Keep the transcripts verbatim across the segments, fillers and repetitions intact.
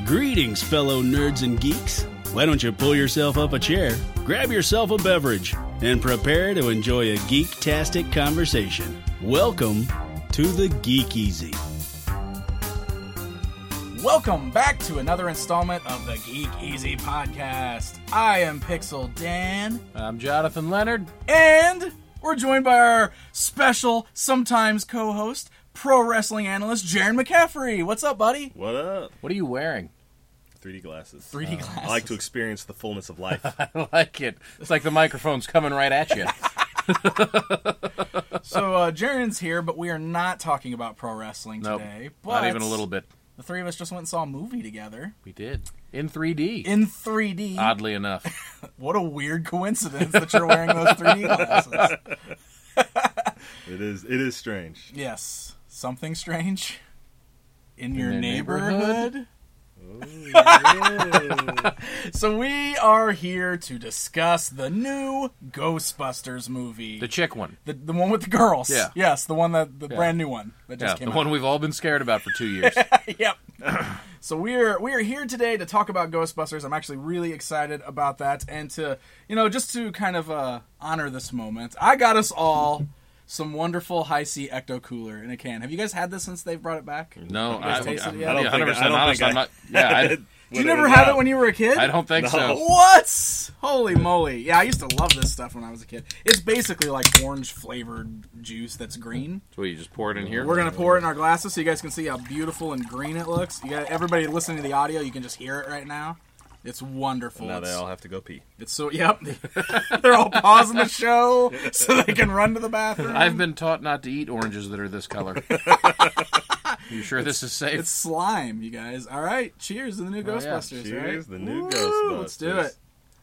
Greetings, fellow nerds and geeks. Why don't you pull yourself up a chair, grab yourself a beverage, and prepare to enjoy a geek-tastic conversation. Welcome to the Geek Easy. Welcome back to another installment of the Geek Easy podcast. I am Pixel Dan. I'm Jonathan Leonard. And we're joined by our special, sometimes co-host, pro wrestling analyst, Jaron McCaffrey. What's up, buddy? What up? What are you wearing? three D glasses. three D glasses. I like to experience the fullness of life. I like it. It's like the microphone's coming right at you. So, uh, Jaron's here, but we are not talking about pro wrestling Nope, today. But not even a little bit. The three of us just went and saw a movie together. We did. In three D. In three D. Oddly enough. What a weird coincidence that you're wearing those three D glasses. It is It is strange. Yes. Something strange in, In your their neighborhood? neighborhood? Ooh, yeah. So we are here to discuss the new Ghostbusters movie. The chick one. The, the one with the girls. Yeah. Yes, the one that the Yeah. brand new one that just Yeah, came the out. one we've all been scared about for two years. Yep. So we're we're here today to talk about Ghostbusters. I'm actually really excited about that, and to you know just to kind of uh, honor this moment, I got us all some wonderful Hi-C Ecto Cooler in a can. Have you guys had this since they've brought it back? No, You guys I, tasted I'm it to yet? be I don't one hundred percent think I- I don't honest. think I'm I- not. Yeah, I, Did you never have it when you were a kid? I don't think No. so. What? Holy moly. Yeah, I used to love this stuff when I was a kid. It's basically like orange flavored juice that's green. So you just pour it in here? We're going to pour it in our glasses so you guys can see how beautiful and green it looks. You got everybody listening to the audio, you can just hear it right now. It's wonderful. Now It's, they all have to go pee. it's so, yep. They're all pausing the show so they can run to the bathroom. I've been taught not to eat oranges that are this color. You sure this is safe? It's slime, you guys. All right. Cheers to the new Oh, yeah. Ghostbusters, Cheers, right? the new Woo, Ghostbusters. Let's do it.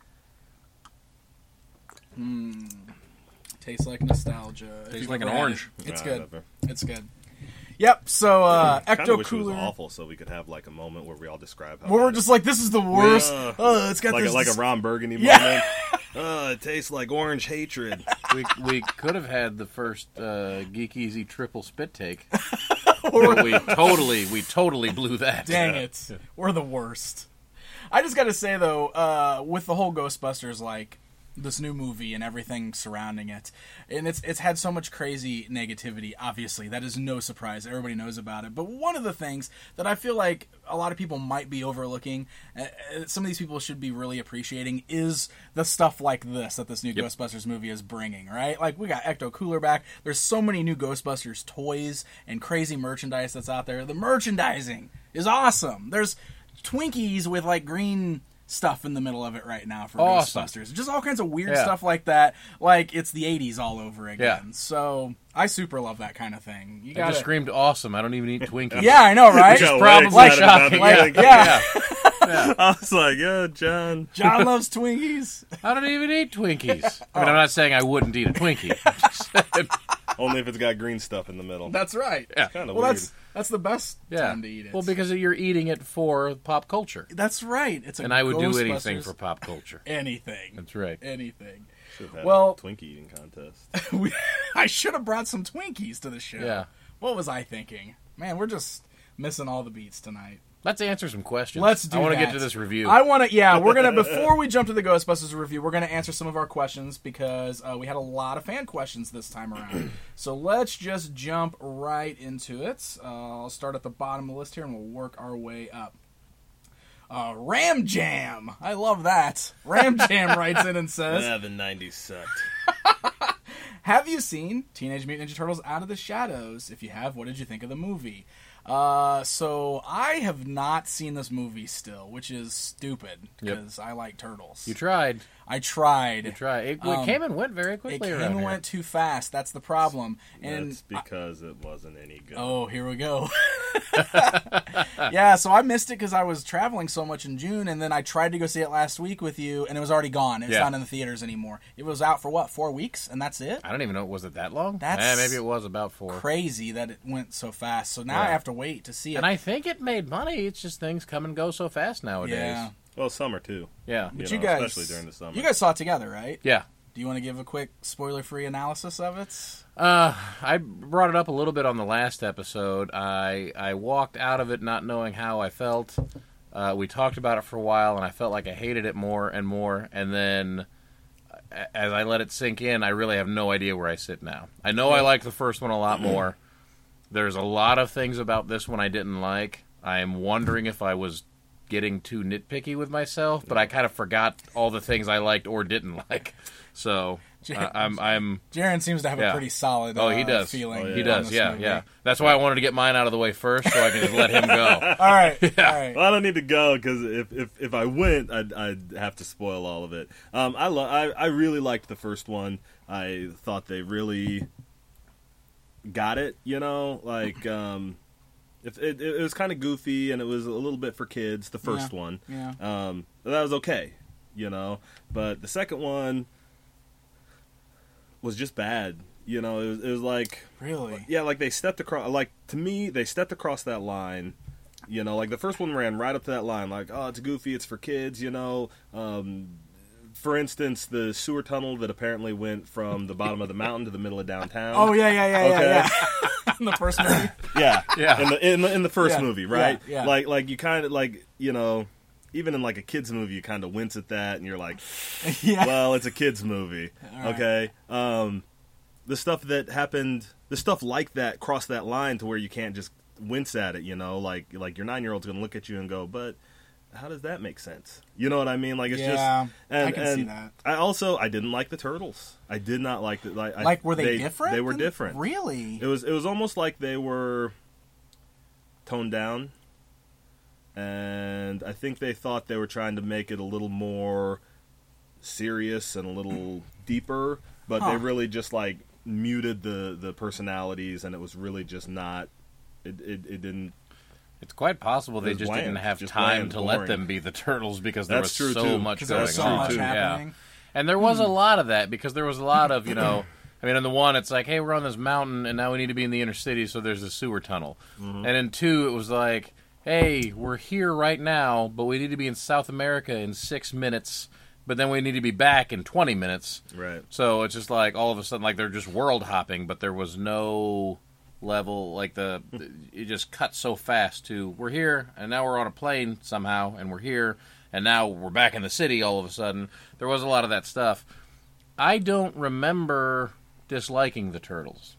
Mmm. Tastes like nostalgia. If Tastes you've like ever an had orange. it. It's Nah, good. never. It's good. Yep. So uh, Kind of Ecto wish it Cooler. was awful so we could have like a moment where we all describe how Where we're bad just like, this is the worst. Yeah. Oh, it's got like, this. a, like a this- Ron Burgundy Yeah. moment. Oh, it tastes like orange hatred. we we could have had the first uh, Geek Easy triple spit take. Or- But we totally, we totally blew that. Dang it. We're the worst. I just got to say, though, uh, with the whole Ghostbusters, like, this new movie and everything surrounding it, and it's it's had so much crazy negativity, obviously. That is no surprise. Everybody knows about it. But one of the things that I feel like a lot of people might be overlooking, uh, some of these people should be really appreciating, is the stuff like this that this new Yep. Ghostbusters movie is bringing, right? Like, we got Ecto Cooler back. There's so many new Ghostbusters toys and crazy merchandise that's out there. The merchandising is awesome. There's Twinkies with, like, green stuff in the middle of it right now for Awesome. Ghostbusters. Just all kinds of weird Yeah. stuff like that. Like, it's the eighties all over again. Yeah. So, I super love that kind of thing. You I got just screamed awesome. I don't even eat Twinkies. Yeah, I know, right? You got probably way excited about shocking. the Like, Twinkies. yeah. Yeah. I was like, yeah, John. John loves Twinkies. I don't even eat Twinkies. I mean, I'm not saying I wouldn't eat a Twinkie. I'm just saying, Only if it's got green stuff in the middle. That's right. Yeah. Kind of Well, weird. that's that's the best yeah. time to eat it. Well, because you're eating it for pop culture. that's right. It's a And I would do anything Ghostbusters- for pop culture. anything. That's right. Anything. Should have had well- a Twinkie eating contest. We, I should have brought some Twinkies to the show. Yeah. What was I thinking? Man, we're just missing all the beats tonight. Let's answer some questions. Let's do I want to that. get to this review. I want to, yeah, we're going to, before we jump to the Ghostbusters review, we're going to answer some of our questions because uh, we had a lot of fan questions this time around. So let's just jump right into it. Uh, I'll start at the bottom of the list here and we'll work our way up. Uh, Ram Jam. I love that. Ram Jam writes in and says, Yeah, the nineties sucked. have you seen Teenage Mutant Ninja Turtles Out of the Shadows? If you have, what did you think of the movie? Uh, so I have not seen this movie still, which is stupid Yep. because I like turtles. you tried. I tried. You tried. It, it Um, came and went very It quickly came around and here. went too fast. That's the problem. And That's because it wasn't any good. oh, here we go. Yeah, so I missed it because I was traveling so much in June, and then I tried to go see it last week with you, and it was already gone. It's Yeah. not in the theaters anymore. It was out for what, four weeks, and that's it. I don't even know. Was it that long? That's Eh, maybe it was about four. Crazy that it went so fast. So now Yeah. I have to wait to see it. And I think it made money. It's just things come and go so fast nowadays. yeah, Well, summer too. Yeah. but You you, know, guys, especially during the summer. you guys saw it together, right? Yeah. Do you want to give a quick spoiler-free analysis of it? Uh, I brought it up a little bit on the last episode. I I walked out of it not knowing how I felt. Uh, we talked about it for a while, and I felt like I hated it more and more. And then, as I let it sink in, I really have no idea where I sit now. I know I liked the first one a lot more. There's a lot of things about this one I didn't like. I am wondering if I was getting too nitpicky with myself, but I kind of forgot all the things I liked or didn't like. So uh, I'm, I'm. Jaron seems to have yeah. a pretty solid. Oh, he uh, does. Feeling. Oh, yeah. He on does. this Yeah, movie. yeah. That's why I wanted to get mine out of the way first, so I can just let him go. All right. All right. Well, I don't need to go because if, if if I went, I'd, I'd have to spoil all of it. Um, I, lo- I I really liked the first one. I thought they really got it. You know, like um, if it, it was kind of goofy and it was a little bit for kids. The first Yeah. one, Yeah. um, but that was okay. You know, but the second one was just bad. You know, it was, it was like Really? yeah, like they stepped across. Like to me, they stepped across that line. You know, like the first one ran right up to that line. Like, oh, it's goofy, it's for kids. You know, um, for instance, the sewer tunnel that apparently went from the bottom of the mountain to the middle of downtown. Oh yeah, yeah, yeah, Okay. yeah. yeah. In the first movie. yeah, Yeah. In the in the, in the first Yeah, movie, right? yeah, yeah. Like like you kind of like you know. Even in like a kids movie, you kind of wince at that, and you're like, yeah. "Well, it's a kids movie, All right. okay?" Um, the stuff that happened, the stuff like that, crossed that line to where you can't just wince at it. You know, like like your nine year old's gonna look at you and go, "But how does that make sense?" You know what I mean? Like it's Yeah, just. And, I can and see that. I also I didn't like the turtles. I did not like the like. I, Like, were they, different? They were than- different. Really? It was it was almost like they were toned down. And I think they thought they were trying to make it a little more serious and a little deeper, but Huh. they really just like muted the, the personalities, and it was really just not. It it, it didn't. It's quite possible they was just bland. didn't have Just time bland, to let boring. them be the turtles because there That's was true, so too. much 'Cause going there's so on. much too. happening. Yeah. And there was a lot of that because there was a lot of, you know, I mean, in the one, it's like, hey, we're on this mountain and now we need to be in the inner city, so there's a sewer tunnel. Mm-hmm. And in two, it was like, hey, we're here right now, but we need to be in South America in six minutes, but then we need to be back in twenty minutes. Right. So it's just like all of a sudden, like they're just world hopping, but there was no level, like the, it just cut so fast to, we're here, and now we're on a plane somehow, and we're here, and now we're back in the city all of a sudden. There was a lot of that stuff. I don't remember disliking the turtles.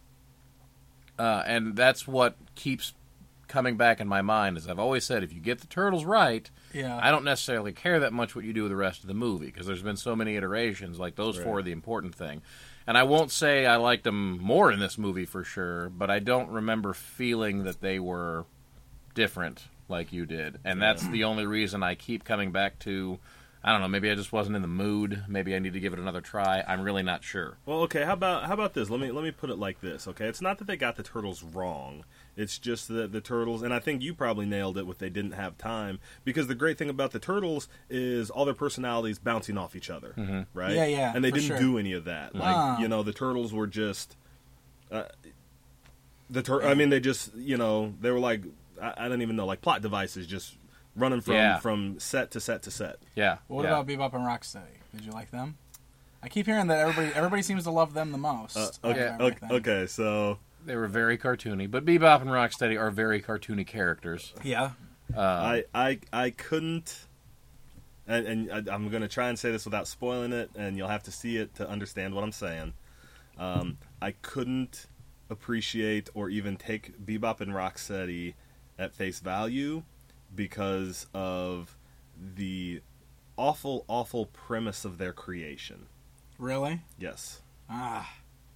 Uh, and that's what keeps coming back in my mind, is I've always said, if you get the turtles right, Yeah. I don't necessarily care that much what you do with the rest of the movie, because there's been so many iterations, like those four Right. are the important thing. And I won't say I liked them more in this movie for sure, but I don't remember feeling that they were different like you did. And that's the only reason I keep coming back to, I don't know, maybe I just wasn't in the mood, maybe I need to give it another try. I'm really not sure. Well, okay. How about how about this? Let me let me put it like this. Okay, it's not that they got the turtles wrong. It's just that the turtles, and I think you probably nailed it with they didn't have time, because the great thing about the turtles is all their personalities bouncing off each other, Mm-hmm. right? Yeah, yeah, And they for didn't sure. do any of that. Like Ah. you know, the turtles were just uh, the tur- I mean, they just you know they were like I, I don't even know, like plot devices, just running from Yeah. from set to set to set. Yeah. What yeah. about Bebop and Rocksteady? Did you like them? I keep hearing that everybody everybody seems to love them the most. Uh, out of okay, okay, everything. okay, so. They were very cartoony, but Bebop and Rocksteady are very cartoony characters. Yeah. Uh, I, I I couldn't, and, and I, I'm going to try and say this without spoiling it, and you'll have to see it to understand what I'm saying. Um, I couldn't appreciate or even take Bebop and Rocksteady at face value because of the awful, awful premise of their creation. Really? Yes. Ah.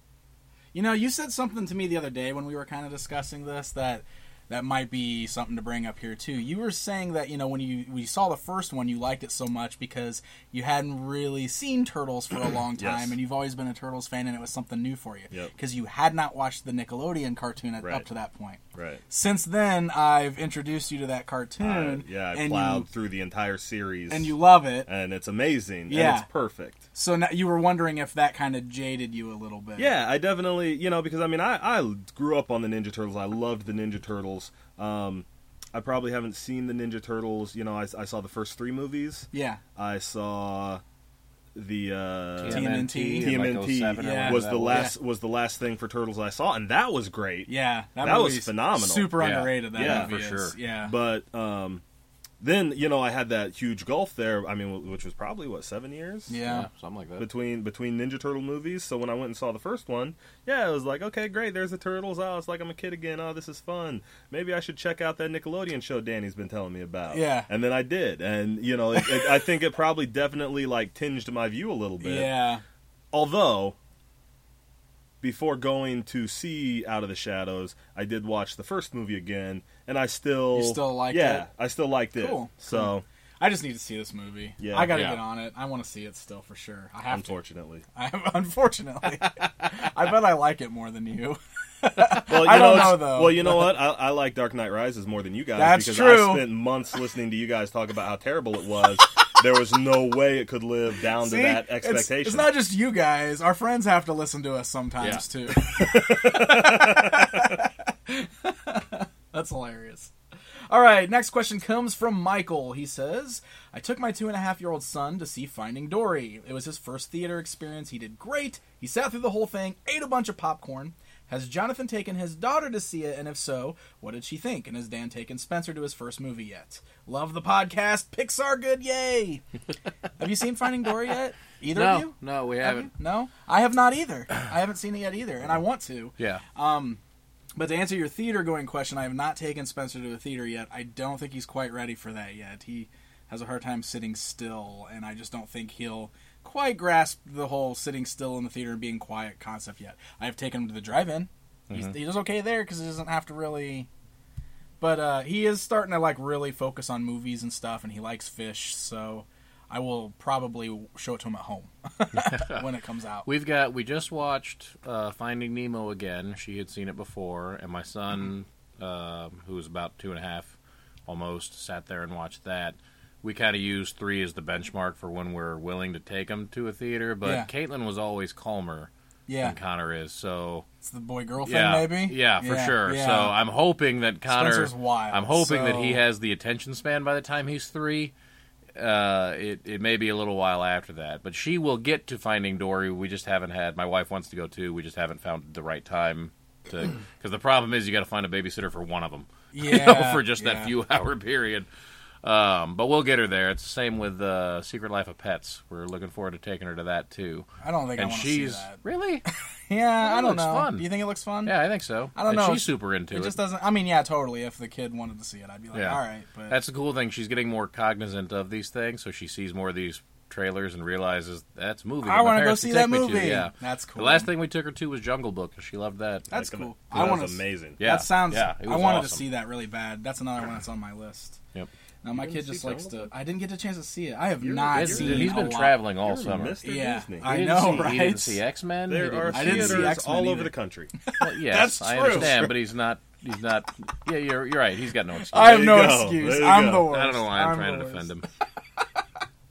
You know, you said something to me the other day when we were kind of discussing this that that might be something to bring up here too. You were saying that, you know, when you when you saw the first one, you liked it so much because you hadn't really seen Turtles for a long time, Yes. and you've always been a Turtles fan, and it was something new for you Yep. because you had not watched the Nickelodeon cartoon at, Right. up to that point. Right. Since then, I've introduced you to that cartoon, Uh, yeah, I and plowed you through the entire series, and you love it. and it's amazing. Yeah. and it's perfect. So now you were wondering if that kind of jaded you a little bit. Yeah, I definitely, you know, because I mean, I, I grew up on the Ninja Turtles. I loved the Ninja Turtles. Um, I probably haven't seen the Ninja Turtles. You know, I, I saw the first three movies. Yeah. I saw the uh, T M N T. in, like, T M N T oh seven or Yeah. whatever was that the last was the last thing for Turtles I saw, and that was great. Yeah, That was movie's phenomenal. Super Yeah. underrated. That Yeah, movie for is. sure. Yeah, But um, then you know I had that huge gulf there. I mean, which was probably what seven years. Yeah. Yeah, something like that. Between between Ninja Turtle movies, so when I went and saw the first one, yeah, it was like, okay, great, there's the turtles. Oh, it's like I'm a kid again. Oh, this is fun. Maybe I should check out that Nickelodeon show Danny's been telling me about. Yeah. And then I did, and you know, it, it, I think it probably definitely like tinged my view a little bit. Yeah. Although, before going to see Out of the Shadows, I did watch the first movie again, and I still You still liked yeah, it? I still liked it. Cool. So, I just need to see this movie. Yeah. I got to Yeah. get on it. I want to see it still for sure. I have unfortunately, to. I, unfortunately. I bet I like it more than you. well, you I don't it's- know, though. Well, you know what? I, I like Dark Knight Rises more than you guys That's because true. I spent months listening to you guys talk about how terrible it was. There was no way it could live down See? to that It's- expectation. It's, not just you guys. Our friends have to listen to us sometimes, too. That's hilarious. All right, next question comes from Michael. He says, I took my two and a half year old son to see Finding Dory. It was his first theater experience. He did great. He sat through the whole thing, ate a bunch of popcorn. Has Jonathan taken his daughter to see it? And if so, what did she think? And has Dan taken Spencer to his first movie yet? Love the podcast. Pixar good, yay! Have you seen Finding Dory yet? Either no, of you? no, we Have haven't. you? No? I have not either. I haven't seen it yet either, and I want to. Yeah. Um, but to answer your theater-going question, I have not taken Spencer to a theater yet. I don't think he's quite ready for that yet. He has a hard time sitting still, and I just don't think he'll quite grasp the whole sitting still in the theater and being quiet concept yet. I have taken him to the drive-in. He's, he does okay there because he doesn't have to really... But uh, he is starting to like really focus on movies and stuff, and he likes fish, so I will probably show it to him at home when it comes out. We've got. We just watched uh, Finding Nemo again. She had seen it before, and my son, uh, who was about two and a half, almost, sat there and watched that. We kind of use three as the benchmark for when we're willing to take him to a theater. But Yeah. Caitlin was always calmer Yeah, than Connor is. So it's the boy-girl thing, yeah, maybe? yeah, for Yeah, sure. yeah. So I'm hoping that Connor. Spencer's wild, I'm hoping that so- he has the attention span by the time he's three. Uh, it it may be a little while after that, but she will get to Finding Dory. We just haven't had. My wife wants to go too. We just haven't found the right time to. Because the problem is you got to find a babysitter for one of them. Yeah, you know, for just yeah. that few hour period. Um, but we'll get her there. It's the same with uh, Secret Life of Pets. We're looking forward to taking her to that too. I don't think I And want to see she's that. really, Yeah, Oh, I it don't looks know. fun. Do you think it looks fun? yeah, I think so. I don't and know. She's super into It it. just doesn't. I mean, yeah, totally. If the kid wanted to see it, I'd be like, Yeah. all right. But That's the cool thing. She's getting more cognizant of these things, so she sees more of these trailers and realizes that's a movie. I that my wanna go parents see can that take me to. movie. Yeah, That's cool. The last thing we took her to was Jungle Book, and she loved that. that's That cool. that I want was to. amazing. Yeah, That sounds. yeah, it I was wanted to awesome. see that really bad. That's another one that's on my list. Yep. Now my You kid didn't just see likes Jungle to. I didn't get a chance to see it. I have You're- not you're- seen. He's a been lot. traveling all You're summer. Mister Yeah, Disney. I He know, didn't see, right? He didn't see X Men. There are I didn't see theaters X-Men all either. over the country. Well, yes, That's I true. understand, but he's not. He's not. Yeah, you're you're right. He's got no excuse. I have There no you go. excuse. There you I'm go. the worst. I don't know why I'm, I'm trying the to defend worst. him.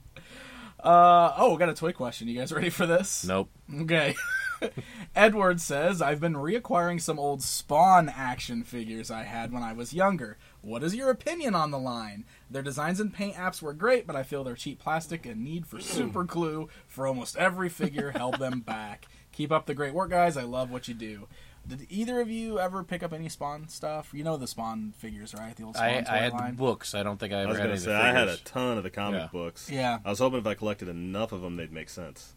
Uh oh, we got a toy question. You guys ready for this? Nope. Okay. Edward says, I've been reacquiring some old Spawn action figures I had when I was younger. What is your opinion on the line? Their designs and paint apps were great, but I feel their cheap plastic and need for super glue for almost every figure held them back. Keep up the great work, guys. I love what you do. Did either of you ever pick up any Spawn stuff? You know the Spawn figures, right? The old Spawn I, toy I had line. the books. I don't think I I ever was had going any to of the say, I had a figures. ton of the comic Yeah. books. Yeah. I was hoping if I collected enough of them, they'd make sense.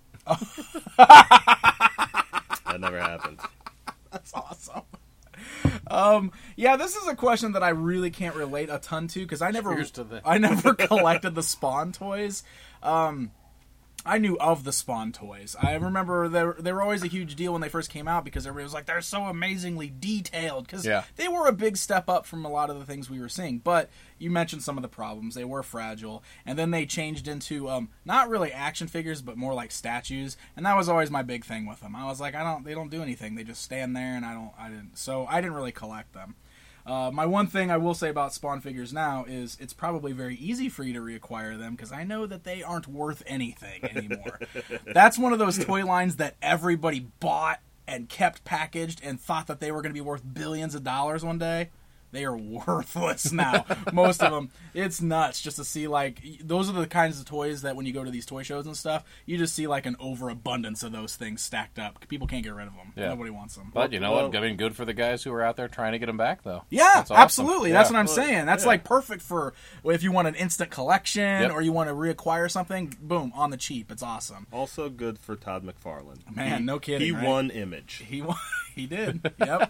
That never happened. That's awesome. Um, yeah, this is a question that I really can't relate a ton to because I never, Cheers to that. I never collected the Spawn toys. Um, I knew of the Spawn toys. I remember they were, they were always a huge deal when they first came out because everybody was like, they're so amazingly detailed. Because Yeah. they were a big step up from a lot of the things we were seeing. But you mentioned some of the problems. They were fragile. And then they changed into um, not really action figures, but more like statues. And that was always my big thing with them. I was like, I don't, they don't do anything. They just stand there, and I don't, I didn't. So I didn't really collect them. Uh, my one thing I will say about Spawn figures now is it's probably very easy for you to reacquire them because I know that they aren't worth anything anymore. That's one of those toy lines that everybody bought and kept packaged and thought that they were going to be worth billions of dollars one day. they are worthless now. Most of them. It's nuts just to see, like, those are the kinds of toys that when you go to these toy shows and stuff, you just see, like, an overabundance of those things stacked up. People can't get rid of them. Yeah. Nobody wants them. But you know Well- what? I mean, good for the guys who are out there trying to get them back, though. Yeah, That's awesome. absolutely. That's Yeah. what I'm Well, saying. That's yeah. like perfect for if you want an instant collection Yep. or you want to reacquire something. Boom, on the cheap. It's awesome. Also good for Todd McFarlane. Man, He- no kidding, He right? won Image. He won- he did. Yep.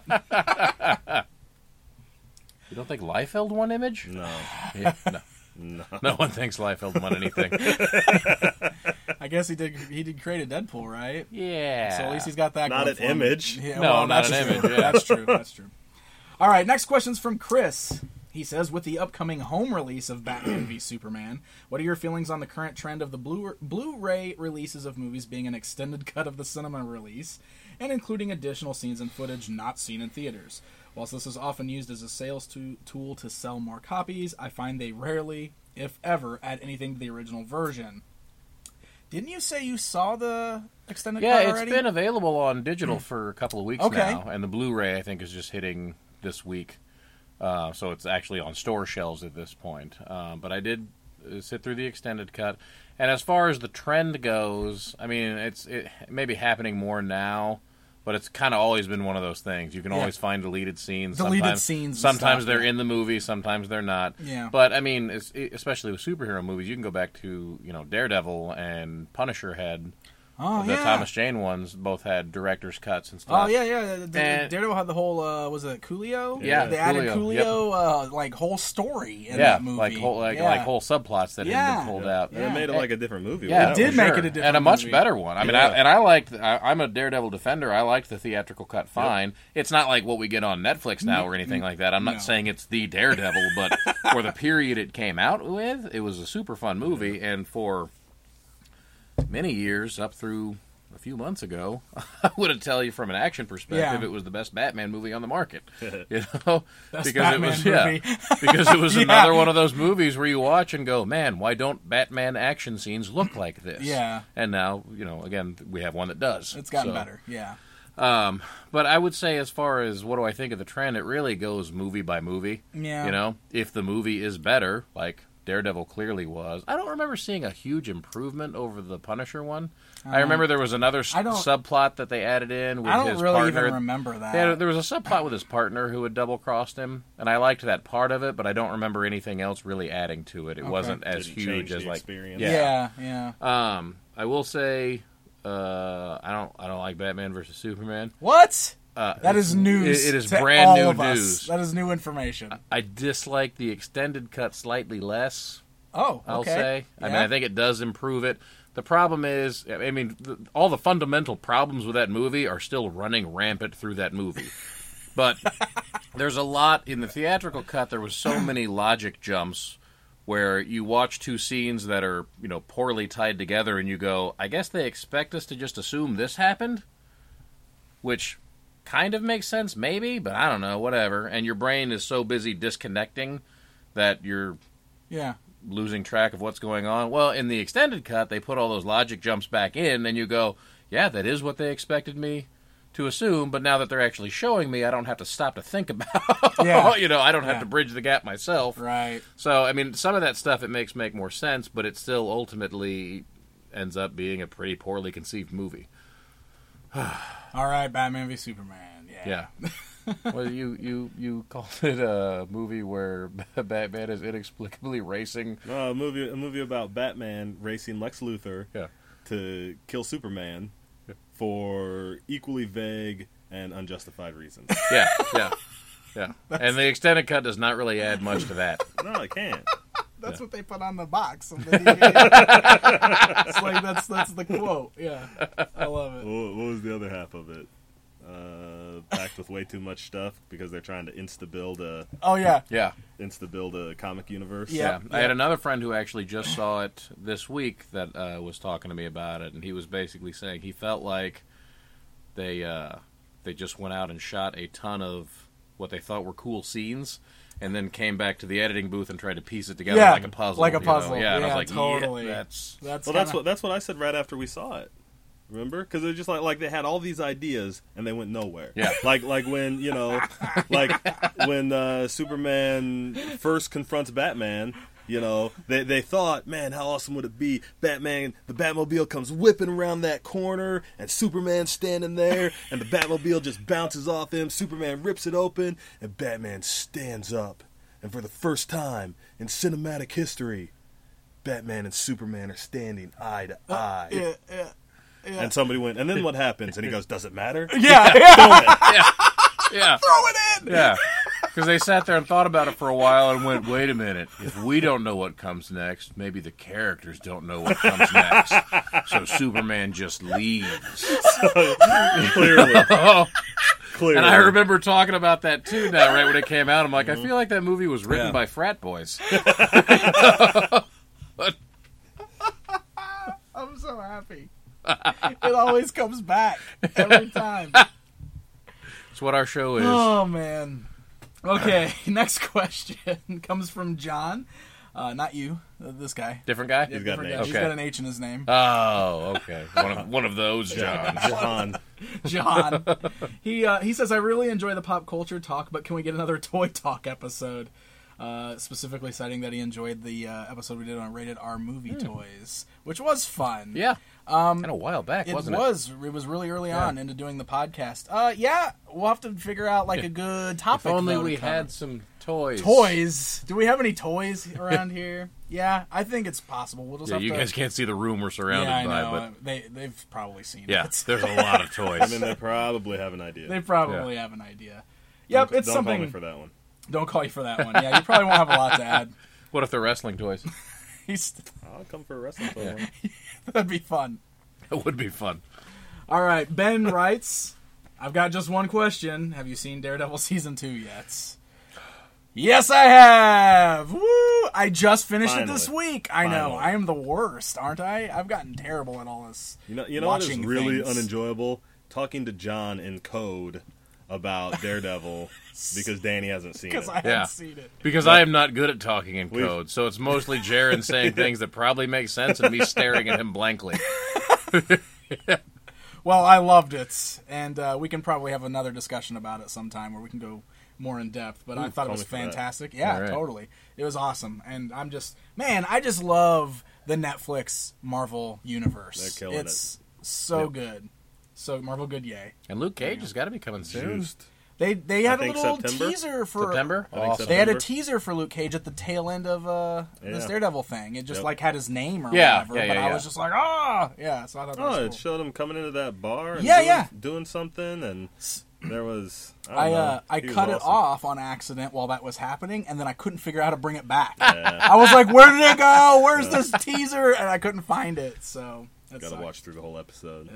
You don't think Liefeld won Image? No, Yeah, no. no. No one thinks Liefeld won anything. I guess he did. He did create a Deadpool, right? Yeah. So at least he's got that. Not going an for him. Image. Yeah, No, well, not that's an true. Image, yeah. That's true. That's true. All right. Next question's from Chris. He says, with the upcoming home release of Batman v Superman, what are your feelings on the current trend of the Blu- Blu-ray releases of movies being an extended cut of the cinema release and including additional scenes and footage not seen in theaters? Whilst this is often used as a sales to- tool to sell more copies, I find they rarely, if ever, add anything to the original version. Didn't you say you saw the extended Yeah, cut it's already? been available on digital for a couple of weeks Okay. now, and the Blu-ray I think is just hitting this week, uh, so it's actually on store shelves at this point. Uh, but I did uh, sit through the extended cut, and as far as the trend goes, I mean, it's it, it may be happening more now. But it's kind of always been one of those things. You can Yeah. always find deleted scenes. Deleted sometimes, scenes and Sometimes stuff, they're yeah. in the movie. Sometimes they're not. Yeah. But I mean, it's, especially with superhero movies, you can go back to you know Daredevil and Punisher had Oh, the yeah. Thomas Jane ones. Both had director's cuts and stuff. Oh yeah, yeah. The, the, And- Daredevil had the whole. Uh, was it Coolio? Yeah, they added Coolio, Coolio, uh, like whole story in yeah, that movie. like whole like, yeah. like whole subplots that Yeah. had been pulled out. And it made it Yeah. like a different movie. Yeah, with It did for make sure. it a different and a much movie. better one. I mean, Yeah. I, and I liked. I, I'm a Daredevil defender. I liked the theatrical cut fine. It's not like what we get on Netflix now or anything like that. I'm not No. saying it's the Daredevil, but for the period it came out with, it was a super fun movie. And for many years, up through a few months ago, I would have tell you from an action perspective, Yeah. it was the best Batman movie on the market. You know, Best because Batman it was movie. yeah, because it was Yeah. another one of those movies where you watch and go, man, why don't Batman action scenes look like this? Yeah. And now, you know, again, we have one that does. It's gotten So, better. Yeah. Um, but I would say, as far as what do I think of the trend, it really goes movie by movie. Yeah. You know, if the movie is better, like Daredevil clearly was. I don't remember seeing a huge improvement over the Punisher one. I remember there was another s- I don't- subplot that they added in with I don't his really partner. even remember that. They had- there was a subplot with his partner who had double crossed him, and I liked that part of it, but I don't remember anything else really adding to it. It Okay. wasn't as Didn't huge change as the like experience. yeah. Yeah. Um, I will say, uh, I don't, I don't like Batman versus Superman. What? Uh, That is news. It, it is to brand all new of us. news. That is new information. I dislike the extended cut slightly less. Oh, okay. I'll say. I mean, Yeah. I think it does improve it. The problem is, I mean, the, all the fundamental problems with that movie are still running rampant through that movie. But there's a lot in the theatrical cut. There was so many logic jumps where you watch two scenes that are, you know, poorly tied together, and you go, I guess they expect us to just assume this happened, which kind of makes sense, maybe, but I don't know, whatever. And your brain is so busy disconnecting that you're Yeah. losing track of what's going on. Well, in the extended cut, they put all those logic jumps back in, and you go, yeah, that is what they expected me to assume, but now that they're actually showing me, I don't have to stop to think about. Yeah. You know, I don't have Yeah. to bridge the gap myself. Right. So, I mean, some of that stuff it makes make more sense, but it still ultimately ends up being a pretty poorly conceived movie. All right, Batman v Superman. Yeah. Yeah. Well, you, you, you called it a movie where Batman is inexplicably racing. No, a movie, a movie about Batman racing Lex Luthor Yeah. to kill Superman for equally vague and unjustified reasons. Yeah, yeah, yeah. And the extended cut does not really add much to that. No, I can't. That's what they put on the box of the D V D. It's like that's that's the quote. Yeah. I love it. What, what was the other half of it? Uh, packed with way too much stuff because they're trying to insta build a Oh yeah. Yeah, insta build a comic universe. Yeah. yeah. I had another friend who actually just saw it this week that uh, was talking to me about it, and he was basically saying he felt like they uh, they just went out and shot a ton of what they thought were cool scenes, and then came back to the editing booth and tried to piece it together Yeah, like a puzzle. like a you know? puzzle. Yeah, and I Yeah, was like, totally. yeah, that's That's Well, that's kinda- what that's what I said right after we saw it. Remember? Because it was just like like they had all these ideas and they went nowhere. Yeah. Like like when you know, like when uh, Superman first confronts Batman. You know, they they thought, man, how awesome would it be? Batman, the Batmobile comes whipping around that corner, and Superman's standing there, and the Batmobile just bounces off him. Superman rips it open, and Batman stands up. And for the first time in cinematic history, Batman and Superman are standing eye to eye. Yeah, yeah, yeah. And somebody went, and then what happens? And he goes, does it matter? Yeah, yeah. Yeah. Yeah. Throw it in. Yeah. Because they sat there and thought about it for a while and went, wait a minute. If we don't know what comes next, maybe the characters don't know what comes next. So Superman just leaves. Clearly. Clearly. And I remember talking about that too now, right when it came out. I'm like, I feel like that movie was written Yeah. by frat boys. But I'm so happy. It always comes back every time. it's what our show is. Oh man. Okay, next question comes from John. Uh, not you, uh, this guy. Different guy? He's got an Different H. guy. He's Okay. got an H in his name. Oh, okay. One of one of those Johns. John. John. He uh, he says, I really enjoy the pop culture talk, but can we get another toy talk episode? Uh, specifically citing that he enjoyed the uh, episode we did on Rated R movie toys, which was fun. Yeah. Um, kind of a while back, It wasn't it? was. It was really early on into doing the podcast. Uh, yeah, we'll have to figure out like a good topic. If only though, to we cover. had some toys. Toys. Do we have any toys around here? Yeah, I think it's possible. We'll just Yeah, have you to... guys can't see the room we're surrounded yeah, I by, know. but They, they've probably seen yeah, it. there's a lot of toys. I mean, they probably have an idea. They probably have an idea. Yep, don't, it's don't something... call me for that one. Don't call you for that one. Yeah, you probably won't have a lot to add. What if they're wrestling toys? He's... I'll come for a wrestling toy. one. That'd be fun. That would be fun. All right, Ben writes, I've got just one question. Have you seen Daredevil Season two yet? Yes, I have! Woo! I just finished Finally. it this week. I know. Finally. I am the worst, aren't I? I've gotten terrible at all this. You know, you know what is watching really things. unenjoyable? Talking to John in code about Daredevil because Danny hasn't seen it. Because I haven't Yeah. seen it. Because I am not good at talking in We've- code, so it's mostly Jaron saying things that probably make sense and me staring at him blankly. Well, I loved it, and uh, we can probably have another discussion about it sometime where we can go more in depth. But I Ooh, thought it call was me for that. fantastic. Yeah, All right. totally. It was awesome, and I'm just man, I just love the Netflix Marvel universe. They're killing it's so Yep. good. So Marvel good, yay! And Luke Cage has got to be coming soon. Juiced. They they had a think little September? teaser for September? I think Awesome. They had a September. teaser for Luke Cage at the tail end of uh, this Yeah. Daredevil thing. It just Yep. like had his name or Yeah, whatever, yeah, but yeah, I yeah. was just like, ah, yeah. So I thought that was Oh, cool. it showed him coming into that bar and Yeah, doing, yeah. doing something, and there was... I, don't I know. uh, I He was cut it awesome. off on accident while that was happening, and then I couldn't figure out how to bring it back. Yeah, I was like, "Where did it go? Where's this teaser?" And I couldn't find it. So that gotta sucked. watch through the whole episode.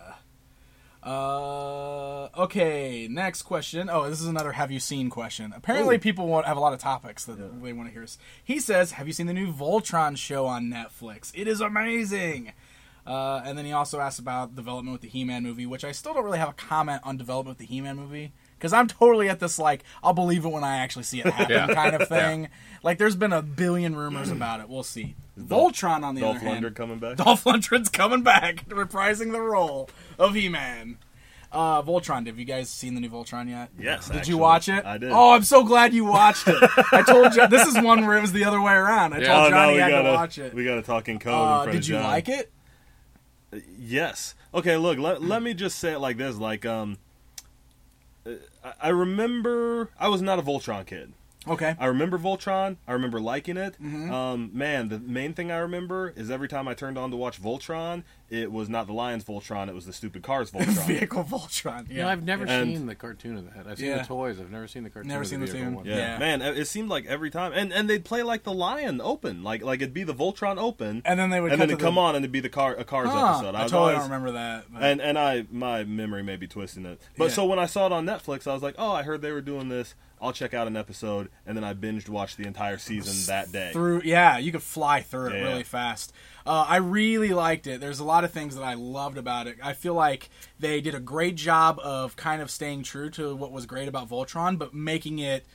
Uh, okay, next question. Oh, this is another "Have you seen?" question. Apparently, Ooh. people want, have a lot of topics that they want to hear. He says, "Have you seen the new Voltron show on Netflix? It is amazing." Uh, and then he also asked about development with the He-Man movie, which I still don't really have a comment on development with the He-Man movie. Because I'm totally at this, like, I'll believe it when I actually see it happen Yeah. kind of thing. Like, there's been a billion rumors about it. We'll see. Voltron, on the Dolph other hand... Lundgren coming back? Dolph Lundgren's coming back, reprising the role of He-Man. Uh, Voltron, have you guys seen the new Voltron yet? Yes, Did actually. you watch it? I did. Oh, I'm so glad you watched it. I told you, this is one where it was the other way around. I Yeah. told Oh, Johnny no, he we had gotta, to watch it. we gotta talk in code in Uh, front did of you John. like it? Yes. Okay, look, let, let me just say it like this. Like, um, I, I remember I was not a Voltron kid. Okay. I remember Voltron. I remember liking it. Mm-hmm. Um, man, the main thing I remember is every time I turned on to watch Voltron, it was not the Lions Voltron, it was the stupid Cars Voltron. Vehicle Voltron. Yeah. You know, I've never And- seen the cartoon of that. I've seen Yeah. the toys. I've never seen the cartoon. Never of seen the vehicle tune. one. Yeah. Yeah. Man, it it seemed like every time, and and they'd play like the Lion Open, like like it'd be the Voltron Open, And then they would and cut then to it'd the- come on and it'd be the car a Cars Huh, episode. I was totally always- don't remember that. but- And and I my memory may be twisting it, but Yeah. so when I saw it on Netflix, I was like, oh, I heard they were doing this. I'll check out an episode, and then I binged watched the entire season that day. through yeah you could fly through it Yeah, really yeah. fast. uh, I really liked it. There's a lot of things that I loved about it. I feel like they did a great job of kind of staying true to what was great about Voltron, but making it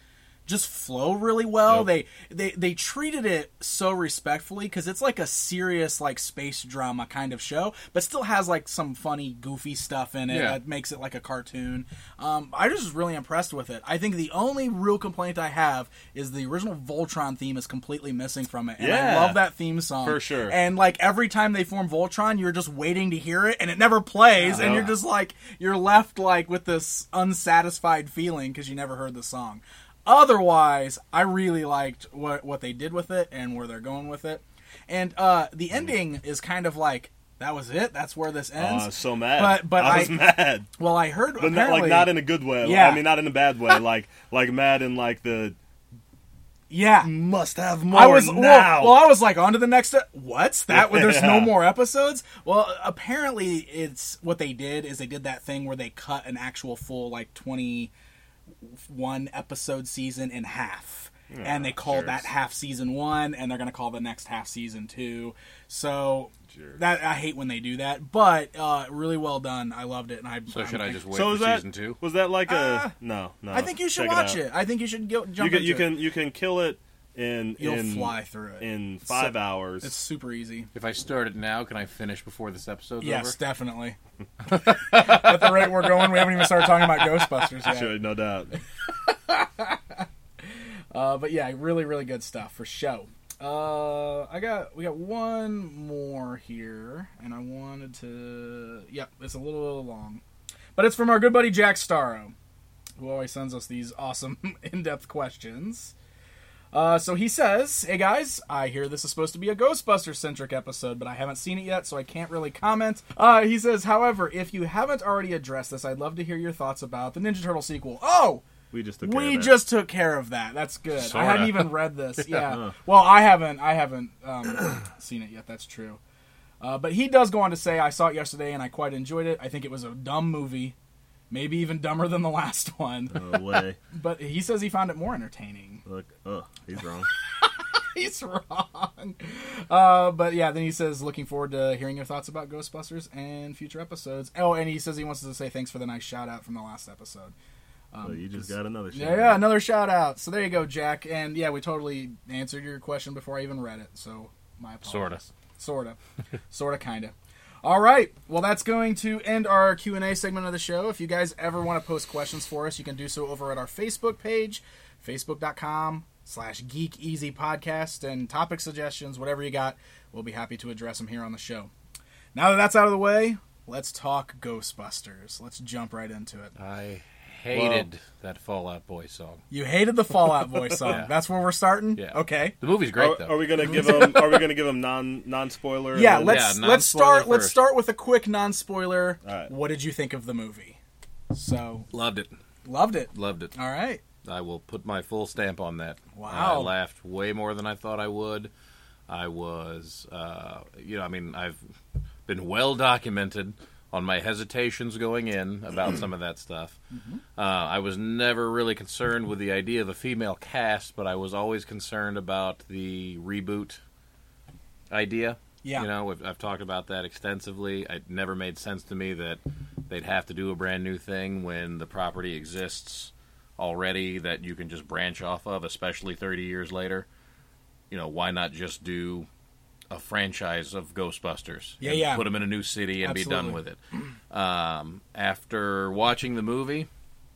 just flow really well. Yep. They they they treated it so respectfully because it's like a serious like space drama kind of show, but still has like some funny, goofy stuff in it Yeah. that makes it like a cartoon. Um, I just was really impressed with it. I think the only real complaint I have is the original Voltron theme is completely missing from it, and Yeah. I love that theme song For sure. And like every time they form Voltron, you're just waiting to hear it, and it never plays, and Yeah. you're just like you're left like with this unsatisfied feeling because you never heard the song. Otherwise, I really liked what what they did with it and where they're going with it. And uh, the ending is kind of like, that was it? That's where this Oh, ends? I was so mad. But- but I was I- mad. Well, I heard But not, apparently... like not in a good way. Yeah. I mean, not in a bad way. like like mad in like the Yeah. must have more I was now. well, well. I was like, on to the next. What's that? Well, there's no Yeah. more episodes. Well, apparently, it's what they did is they did that thing where they cut an actual full like twenty-one episode season in half, and they called jerks. that half season one, and they're gonna call the next half season two. So Jerks. that I hate when they do that, but uh, really well done. I loved it, and I. So I'm- should I just wait So for is that season two? was that like a Uh, no no? I think you should check watch out. it, I think you should go jump. You can you into it. can you can kill it in You'll in, fly through it in five So- hours. It's super easy. If I start it now, can I finish before this episode's Yes, over? definitely. At the rate we're going, we haven't even started talking about Ghostbusters yet. Sure, no doubt. Uh, but yeah, really, really good stuff for show. Uh, I got we got one more here, and I wanted to. Yep, it's a little long, but it's from our good buddy Jack Starro, who always sends us these awesome in-depth questions. Uh, so he says, "Hey guys, I hear this is supposed to be a Ghostbusters-centric episode, but I haven't seen it yet, so I can't really comment." Uh, he says, "However, if you haven't already addressed this, I'd love to hear your thoughts about the Ninja Turtle sequel." Oh, We just took care we of that. just took care of that. That's good. I Sorta. hadn't even read this. Yeah. Huh. Well, I haven't. I haven't um, seen it yet. That's true. Uh, but he does go on to say, "I saw it yesterday and I quite enjoyed it. I think it was a dumb movie, maybe even dumber than the last one. No way. But he says he found it more entertaining." Look, oh, he's wrong. He's wrong. Uh, but yeah, then he says, "Looking forward to hearing your thoughts about Ghostbusters and future episodes." Oh, and he says he wants to say thanks for the nice shout out from the last episode. So you just got another shot. Yeah, yeah, another shout out. So there you go, Jack. And yeah, we totally answered your question before I even read it. So my apologies. Sorta. Sorta. Sorta, kinda. All right. Well, that's going to end our Q and A segment of the show. If you guys ever want to post questions for us, you can do so over at our Facebook page, facebook.com slash Geek Easy Podcast, and topic suggestions, whatever you got, we'll be happy to address them here on the show. Now that that's out of the way, let's talk Ghostbusters. Let's jump right into it. I hated that Fall Out Boy song. You hated the Fall Out Boy song. Yeah. That's where we're starting? Yeah. Okay. The movie's great Are, though. are we gonna give him? Are we gonna give him non non spoiler? Yeah, let's Yeah, let's start non-spoiler let's first. start with a quick non-spoiler. All right. What did you think of the movie? So, Loved it. loved it. Loved it. All right. I will put my full stamp on that. Wow. I laughed way more than I thought I would. I was, uh, you know, I mean, I've been well documented on my hesitations going in about some of that stuff. Mm-hmm. Uh, I was never really concerned with the idea of a female cast, but I was always concerned about the reboot idea. Yeah. You know, I've, I've talked about that extensively. It never made sense to me that they'd have to do a brand new thing when the property exists already that you can just branch off of, especially thirty years later. You know, why not just do a franchise of Ghostbusters? Yeah, and yeah. Put them in a new city and be done Absolutely. with it. Um, after watching the movie,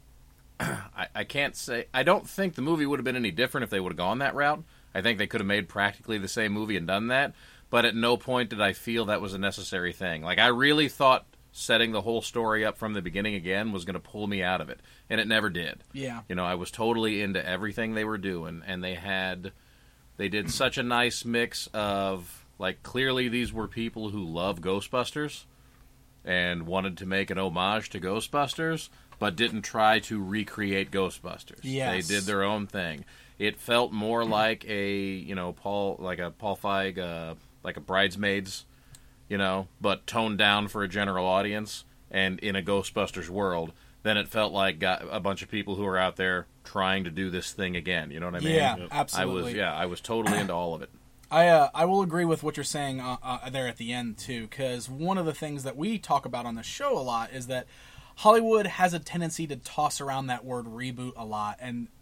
I, I can't say... I don't think the movie would have been any different if they would have gone that route. I think they could have made practically the same movie and done that, but at no point did I feel that was a necessary thing. Like, I really thought setting the whole story up from the beginning again was going to pull me out of it, and it never did. Yeah. You know, I was totally into everything they were doing, and they had... They did such a nice mix of, like, clearly these were people who love Ghostbusters and wanted to make an homage to Ghostbusters, but didn't try to recreate Ghostbusters. Yes. They did their own thing. It felt more like a, you know, Paul, like a Paul Feig, uh, like a Bridesmaids, you know, but toned down for a general audience and in a Ghostbusters world. Then it felt like got a bunch of people who are out there trying to do this thing again. You know what I mean? Yeah, Yep. absolutely. I was, yeah, I was totally into all of it. I uh, I will agree with what you're saying uh, uh, there at the end too, because one of the things that we talk about on the show a lot is that Hollywood has a tendency to toss around that word reboot a lot, and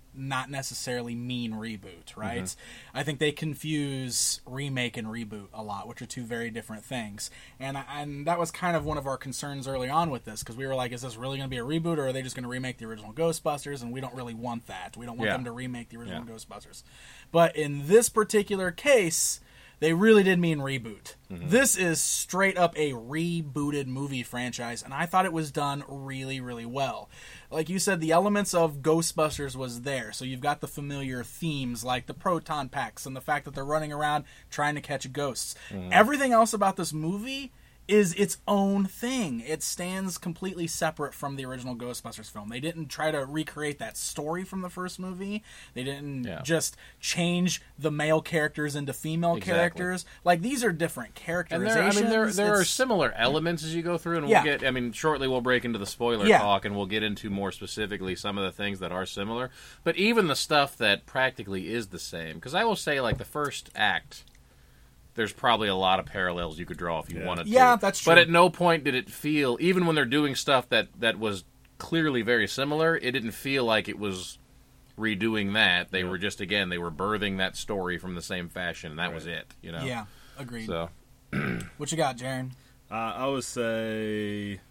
not necessarily mean reboot, right? Mm-hmm. I think they confuse remake and reboot a lot, which are two very different things. And and that was kind of one of our concerns early on with this, because we were like, is this really going to be a reboot, or are they just going to remake the original Ghostbusters? And we don't really want that. We don't want yeah. them to remake the original yeah. Ghostbusters. But in this particular case, they really did mean reboot. Mm-hmm. This is straight up a rebooted movie franchise, and I thought it was done really, really well. Like you said, the elements of Ghostbusters was there. So you've got the familiar themes like the proton packs and the fact that they're running around trying to catch ghosts. Mm-hmm. Everything else about this movie is its own thing. It stands completely separate from the original Ghostbusters film. They didn't try to recreate that story from the first movie. They didn't yeah. just change the male characters into female exactly. characters. Like, these are different characterizations. And there, I mean, there, there are similar elements as you go through, and we'll yeah. get, I mean, shortly we'll break into the spoiler yeah. talk, and we'll get into more specifically some of the things that are similar. But even the stuff that practically is the same, because I will say, like, the first act, there's probably a lot of parallels you could draw if you yeah. wanted to. Yeah, that's true. But at no point did it feel, even when they're doing stuff that, that was clearly very similar, it didn't feel like it was redoing that. They yeah. were just, again, they were birthing that story from the same fashion, and that right. was it. You know? Yeah, agreed. So, what you got, Jaron? Uh, I would say,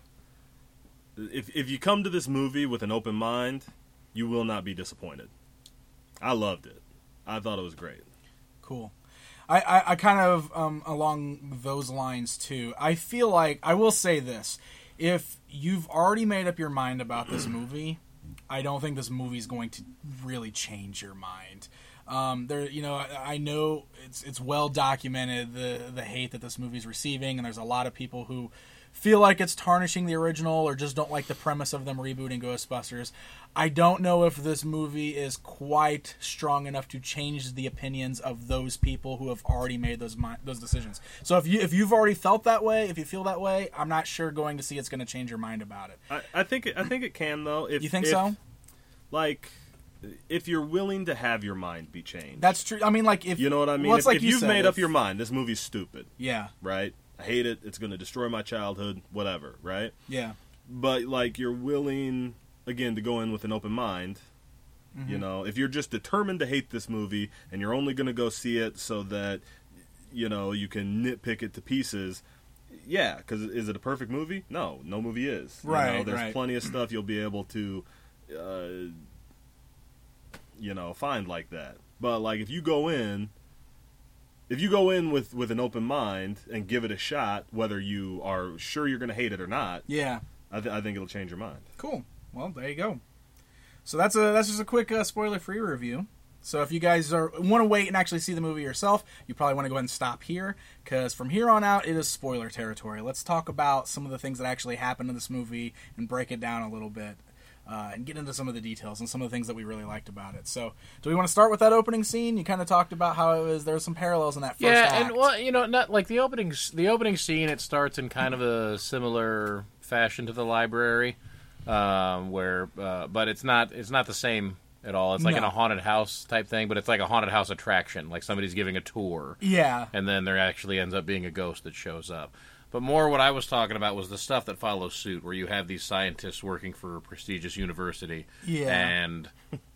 if if you come to this movie with an open mind, you will not be disappointed. I loved it. I thought it was great. Cool. I, I, I kind of, um, along those lines, too. I feel like, I will say this. If you've already made up your mind about this movie, I don't think this movie is going to really change your mind. Um, there, you know, I, I know it's it's well documented, the, the hate that this movie's receiving, and there's a lot of people who feel like it's tarnishing the original or just don't like the premise of them rebooting Ghostbusters. I don't know if this movie is quite strong enough to change the opinions of those people who have already made those those decisions. So if you if you've already felt that way, if you feel that way, I'm not sure going to see it's going to change your mind about it. I, I think it, I think it can though. If, you think if, so? Like, if you're willing to have your mind be changed. That's true. I mean, like if you know what I mean. Well, if like if you you've said, made if, up your mind, this movie's stupid. Yeah. Right. I hate it. It's going to destroy my childhood. Whatever. Right. Yeah. But like, you're willing again to go in with an open mind. Mm-hmm. You know, if you're just determined to hate this movie and you're only going to go see it so that, you know, you can nitpick it to pieces, yeah, because is it a perfect movie? No, no movie is. Right, you know, there's right. plenty of stuff you'll be able to, uh, you know, find like that. But, like, if you go in, if you go in with, with an open mind and give it a shot, whether you are sure you're going to hate it or not, yeah, I, th- I think it'll change your mind. Cool. Well, there you go. So that's a that's just a quick uh, spoiler-free review. So if you guys are want to wait and actually see the movie yourself, you probably want to go ahead and stop here, because from here on out, it is spoiler territory. Let's talk about some of the things that actually happened in this movie and break it down a little bit, uh, and get into some of the details and some of the things that we really liked about it. So do we want to start with that opening scene? You kind of talked about how it was there were some parallels in that first yeah, act. and well, you know, not like the opening the opening scene. It starts in kind of a similar fashion to the library. Um, where, uh, but it's not it's not the same at all. It's like No. in a haunted house type thing, but it's like a haunted house attraction, like somebody's giving a tour. Yeah. And then there actually ends up being a ghost that shows up. But more what I was talking about was the stuff that follows suit, where you have these scientists working for a prestigious university, Yeah. and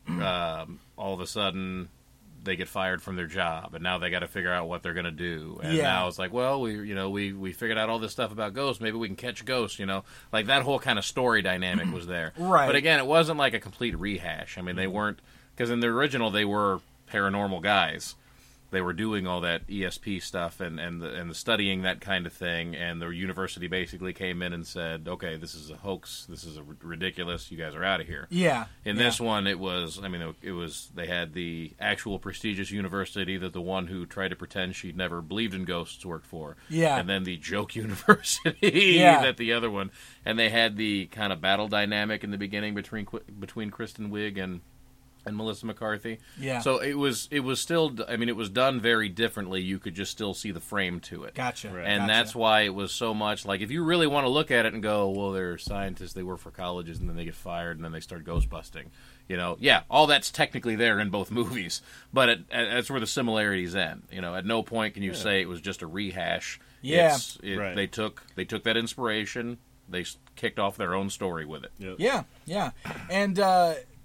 um, all of a sudden they get fired from their job, and now they got to figure out what they're going to do. And Yeah. now it's like, well, we you know we we figured out all this stuff about ghosts. Maybe we can catch ghosts. You know, like that whole kind of story dynamic was there. Right. But again, it wasn't like a complete rehash. I mean, they weren't, because in the original they were paranormal guys. They were doing all that E S P stuff and and the, and the studying that kind of thing, and the university basically came in and said, "Okay, this is a hoax. This is a r- ridiculous. You guys are out of here." Yeah. In yeah. this one, it was. I mean, it was. They had the actual prestigious university that the one who tried to pretend she'd never believed in ghosts worked for. Yeah. And then the joke university Yeah. that the other one. And they had the kind of battle dynamic in the beginning between between Kristen Wiig and. and Melissa McCarthy. Yeah. So it was it was still, I mean, it was done very differently. You could just still see the frame to it. Gotcha. Right. And gotcha. that's why it was so much, like, if you really want to look at it and go, well, they're scientists, they work for colleges, and then they get fired, and then they start ghost busting. You know, yeah, all that's technically there in both movies, but it, that's where the similarities end. You know, at no point can you Yeah. say it was just a rehash. Yeah. It's, it, Right. They took they took that inspiration, they s- kicked off their own story with it. Yep. Yeah, yeah. And uh,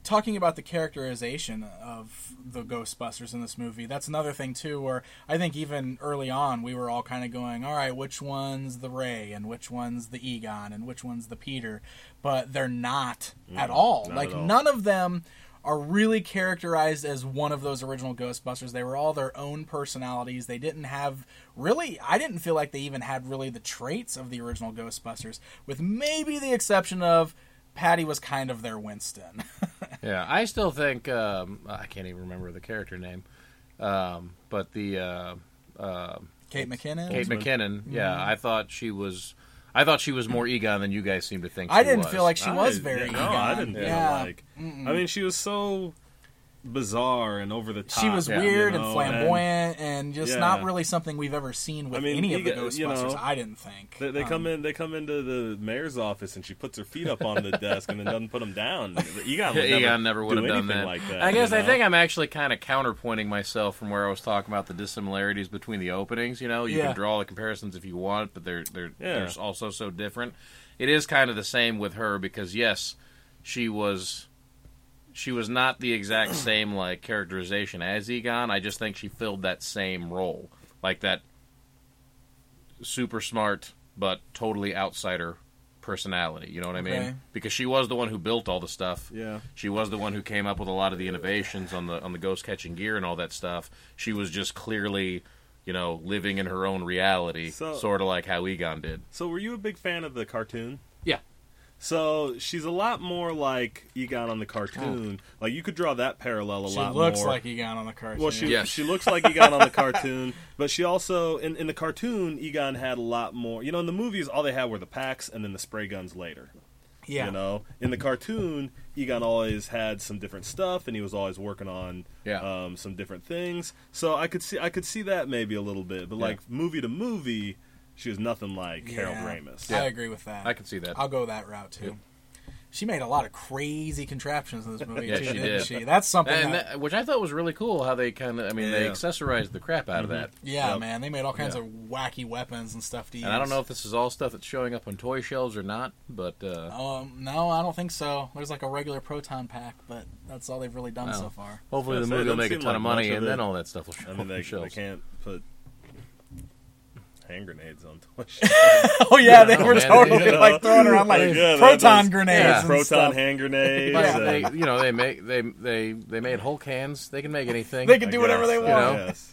talking about the characterization of the Ghostbusters in this movie, that's another thing too, where I think even early on we were all kind of going, all right, which one's the Ray and which one's the Egon and which one's the Peter, but they're not mm, at all. Not like at all. None of them are really characterized as one of those original Ghostbusters. They were all their own personalities. They didn't have really, I didn't feel like they even had really the traits of the original Ghostbusters, with maybe the exception of Patty was kind of their Winston. Yeah, I still think, um, I can't even remember the character name, um, but the uh, uh, Kate McKinnon? Kate McKinnon, yeah, Mm-hmm. I thought she was... I thought she was more Egon than you guys seem to think she I didn't was. feel like she was I- very yeah, Egon. No, I didn't feel Yeah. like. I mean, she was so bizarre and over the top. She was Yeah. weird you and know, flamboyant and just Yeah. not really something we've ever seen with I mean, any you of the get- Ghostbusters, you know, I didn't think. They, they Um, come in. They come into the mayor's office, and she puts her feet up on the desk, and then doesn't put them down. Egon would never, Egon never would do have done anything that. like that. I guess you I know? think I'm actually kind of counterpointing myself from where I was talking about the dissimilarities between the openings. You know, you Yeah. can draw the comparisons if you want, but they're they're Yeah. they're also so different. It is kind of the same with her because yes, she was she was not the exact same like characterization as Egon. I just think she filled that same role, like that super smart but totally outsider personality. You know what I mean? Okay. Because she was the one who built all the stuff. Yeah. She was the one who came up with a lot of the innovations on the on the ghost catching gear and all that stuff. She was just clearly, you know, living in her own reality, So- sort of like how Egon did. So, were you a big fan of the cartoon? Yeah. So she's a lot more like Egon on the cartoon. Like you could draw that parallel a She lot looks more. like Egon on the cartoon. Well, she Yes. she looks like Egon on the cartoon, but she also in in the cartoon Egon had a lot more. You know, in the movies, all they had were the packs and then the spray guns later. yeah. You know, in the cartoon, Egon always had some different stuff, and he was always working on Yeah. um, some different things. So I could see I could see that maybe a little bit, but Yeah. like movie to movie, she was nothing like Yeah. Harold Ramis. I agree with that. I can see that. I'll go that route too. She made a lot of crazy contraptions in this movie Yeah, too, she didn't did. she? That's something And that, that, which I thought was really cool how they kind of, I mean, they Yeah. accessorized the crap out of that. yeah, Yep. man, they made all kinds Yeah. of wacky weapons and stuff to use. And I don't know if this is all stuff that's showing up on toy shelves or not, but uh, Um, no, I don't think so. There's like a regular proton pack, but that's all they've really done Oh. so far. hopefully the Yes, it movie will doesn't make a seem ton of like money, much of and then it. all that stuff will show I up mean, on they, they shelves. can't put hand grenades on toy Oh yeah, they know, were man. totally You know? like throwing around like Like, yeah, that- proton those- grenades, yeah, and proton stuff. hand grenades. But Yeah. they, and- you know, they make they they they made Hulk hands. They can make anything. They can I do whatever they guess, want. I You know? guess.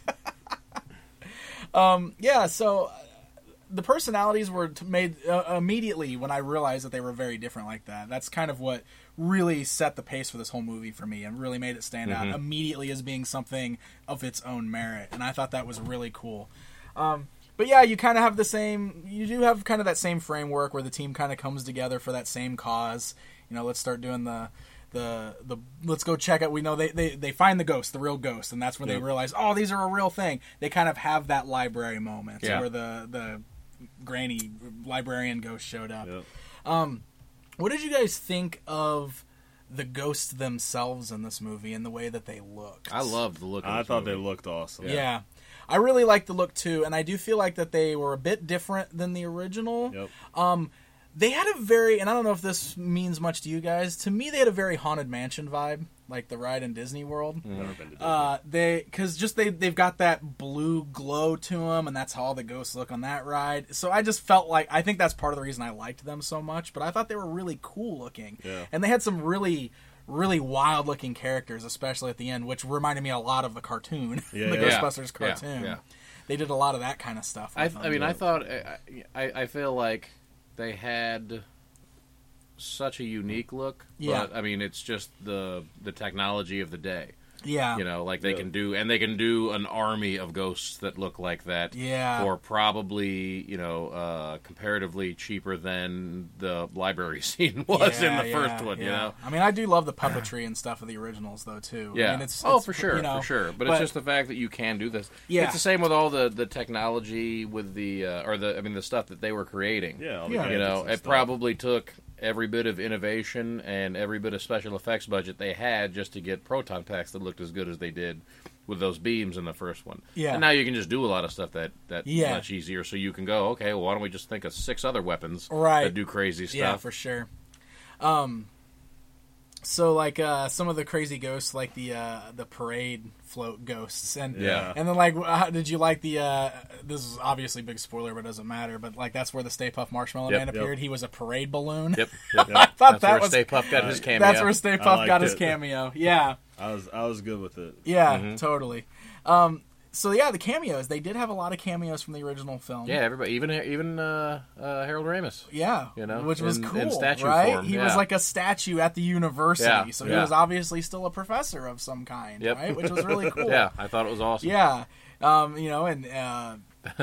Yeah, so uh, the personalities were t- made uh, immediately when I realized that they were very different like that. That's kind of what really set the pace for this whole movie for me and really made it stand out immediately as being something of its own merit. And I thought that was really cool. Um, but yeah, you kind of have the same, you do have kind of that same framework where the team kind of comes together for that same cause. You know, let's start doing the, the, the, let's go check out, we know they, they, they find the ghost, the real ghost. And that's when Yep. they realize, oh, these are a real thing. They kind of have that library moment Yeah. where the, the granny librarian ghost showed up. Yep. What did you guys think of the ghosts themselves in this movie and the way that they looked? I loved the look. Of I this thought movie. they looked awesome. Yeah. I really liked the look too, and I do feel like that they were a bit different than the original. Yep. They had a very, and I don't know if this means much to you guys, to me they had a very Haunted Mansion vibe, like the ride in Disney World. Never been to Disney. Uh, they, because just they they've got that blue glow to them, and that's how all the ghosts look on that ride. So I just felt like I think that's part of the reason I liked them so much. But I thought they were really cool looking, Yeah. and they had some really really wild looking characters, especially at the end, which reminded me a lot of the cartoon, Yeah, the yeah. Ghostbusters Yeah, cartoon. yeah. They did a lot of that kind of stuff. I, with I them. mean, I thought I, I I feel like they had such a unique look. Yeah. But I mean, it's just the the technology of the day. yeah, You know, like they Yeah. can do, and they can do an army of ghosts that look like that. Yeah. For probably, you know, uh, comparatively cheaper than the library scene was in Yeah, the yeah, first one. yeah. You know. I mean, I do love the puppetry and stuff of the originals, though, too. Yeah. I mean, it's, oh, it's, for sure, you know, for sure. But, but- it's just the fact that you can do this. Yeah. It's the same with all the, the technology with the uh, or the I mean the stuff that they were creating. Yeah, all the Yeah. You gadgets know, and it stuff. probably took every bit of innovation and every bit of special effects budget they had just to get proton packs that looked as good as they did with those beams in the first one. Yeah. And now you can just do a lot of stuff that that Yeah. much easier. So you can go, okay, well, why don't we just think of six other weapons Right. that do crazy stuff? Yeah, for sure. Um, So like uh, some of the crazy ghosts, like the uh, the parade float ghosts, and Yeah. and then like, how, did you like the? Uh, this is obviously a big spoiler, but it doesn't matter. But like, that's where the Stay Puft Marshmallow Yep, Man yep. appeared. He was a parade balloon. Yep. yep. I thought That's that where was Stay Puft got his cameo. That's where Stay I Puft liked got his it. cameo. Yeah, I was I was good with it. yeah, Mm-hmm. totally. Um, so yeah, the cameos. They did have a lot of cameos from the original film. Yeah, everybody, even even uh, uh, Harold Ramis. Yeah, You know, which was in- cool, in statue right? form, He yeah. was like a statue at the university, Yeah, so he yeah. was obviously still a professor of some kind, Yep. right? Which was really cool. Yeah, I thought it was awesome. Yeah. Um, you know, and uh,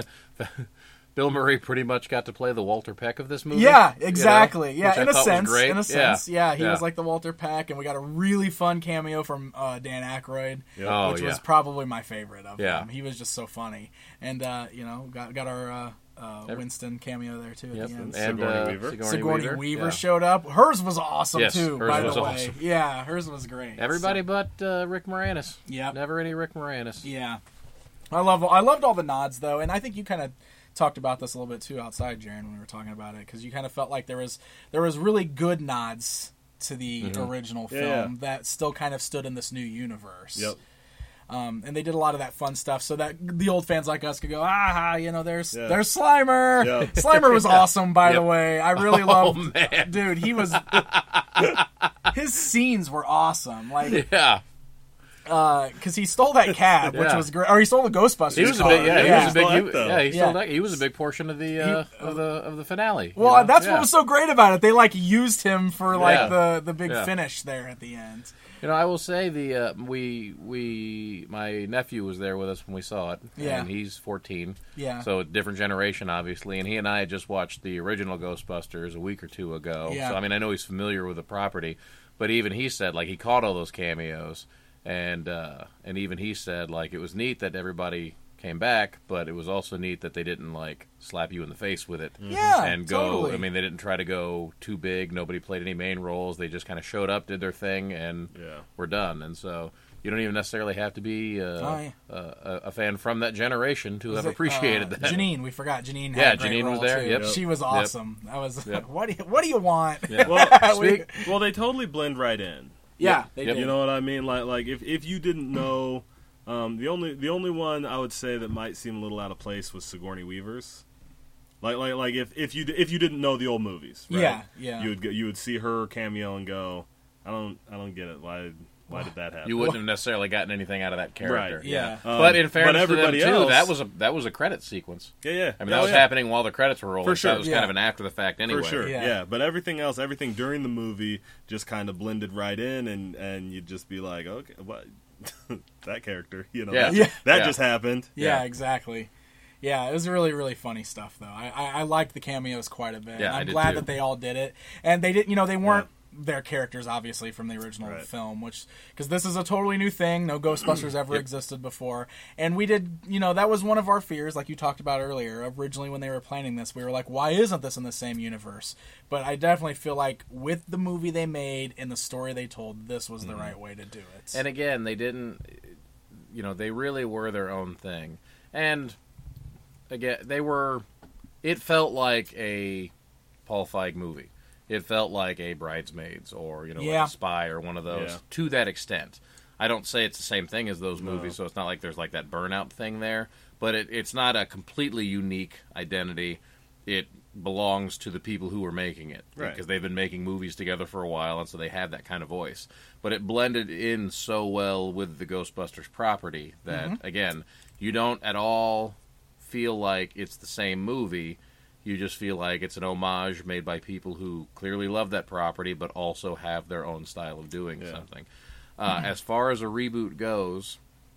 Bill Murray pretty much got to play the Walter Peck of this movie. yeah, you know, exactly. yeah, which I in a thought was sense, great. in a Yeah. sense, yeah, he Yeah. was like the Walter Peck, and we got a really fun cameo from uh, Dan Aykroyd, Oh, which yeah. was probably my favorite of Yeah. them. He was just so funny, and uh, you know, got got our uh, uh, Every- Winston cameo there too at Yep. the end. And Sigourney uh, Weaver. Sigourney, Sigourney Weaver, Weaver yeah. showed up. Hers was awesome Yes, too. hers by was the way, awesome. yeah, hers was great. Everybody So- but uh, Rick Moranis. Yep. Never any Rick Moranis. Yeah, I love I loved all the nods though, and I think you kind of talked about this a little bit too outside, Jaren, when we were talking about it, because you kind of felt like there was there was really good nods to the Mm-hmm. original Yeah, film yeah. that still kind of stood in this new universe. Yep. Um, and they did a lot of that fun stuff, so that the old fans like us could go, ah, you know, there's Yeah. there's Slimer. Yep. Slimer was awesome, by the Yep. way. I really loved. Oh man. Dude, he was. His scenes were awesome, like Yeah. because he stole that cab, which Yeah. was great, or he stole the Ghostbusters. He was a car. big, yeah, he yeah. was a big, Still he, act, though. yeah, he Yeah. still, he was a big portion of the uh, of the of the finale. you Well, know? that's Yeah. what was so great about it. They like used him for like Yeah. the the big Yeah. finish there at the end. You know, I will say the uh, we we my nephew was there with us when we saw it, Yeah. and he's fourteen, Yeah. so a different generation, obviously. And he and I had just watched the original Ghostbusters a week or two ago, Yeah. so I mean, I know he's familiar with the property, but even he said like he caught all those cameos, and uh, and even he said like it was neat that everybody came back, but it was also neat that they didn't like slap you in the face with it. Yeah, And go, totally. I mean, they didn't try to go too big. Nobody played any main roles. They just kind of showed up, did their thing, and Yeah. were done. And so you don't even necessarily have to be uh, Oh, yeah. uh, a, a fan from that generation to Was have it, appreciated uh, that. Janine, we forgot Janine. Had Yeah, a great Janine was role, there, too. yep. She was Yep. awesome. I was. Yep. What do you What do you want? Yeah. Well, We- Speak- well, they totally blend right in. yeah, they Yep. did. You know what I mean? Like, like if, if you didn't know, um, the only the only one I would say that might seem a little out of place was Sigourney Weaver's. Like, like, like if, if you if you didn't know the old movies, right? Yeah, yeah. you would go, you would see her cameo and go, I don't I don't get it. Why why did that happen? You wouldn't have necessarily gotten anything out of that character. Right. Yeah. Um, But in fairness but everybody to them, too, else, that was a that was a credit sequence. yeah, yeah. I mean, Oh, that was yeah. happening while the credits were rolling. For so sure. that was Yeah. kind of an after the fact anyway. For sure, Yeah. yeah. But everything else, everything during the movie, just kind of blended right in, and, and you'd just be like, okay, what? That character, you know, Yeah. that, Yeah. that Yeah. just happened. Yeah, Yeah. exactly. Yeah, it was really, really funny stuff, though. I, I, I liked the cameos quite a bit. Yeah, and I'm I did glad too. that they all did it, and they did. You know, they weren't their characters, obviously, from the original Right. film, which because this is a totally new thing. No Ghostbusters ever existed before, and we did. You know, that was one of our fears, like you talked about earlier. Originally, when they were planning this, we were like, "Why isn't this in the same universe?" But I definitely feel like with the movie they made and the story they told, this was the right way to do it. And again, they didn't, you know, they really were their own thing. And again, they were, it felt like a Paul Feig movie. It felt like a Bridesmaids or, you know, Yeah. like a Spy or one of those Yeah. to that extent. I don't say it's the same thing as those movies, so it's not like there's like that burnout thing there. But it, it's not a completely unique identity. It belongs to the people who were making it. Right. Because they've been making movies together for a while, and so they have that kind of voice. But it blended in so well with the Ghostbusters property that, again, you don't at all feel like it's the same movie. You just feel like it's an homage made by people who clearly love that property, but also have their own style of doing Yeah. something. Uh, as far as a reboot goes,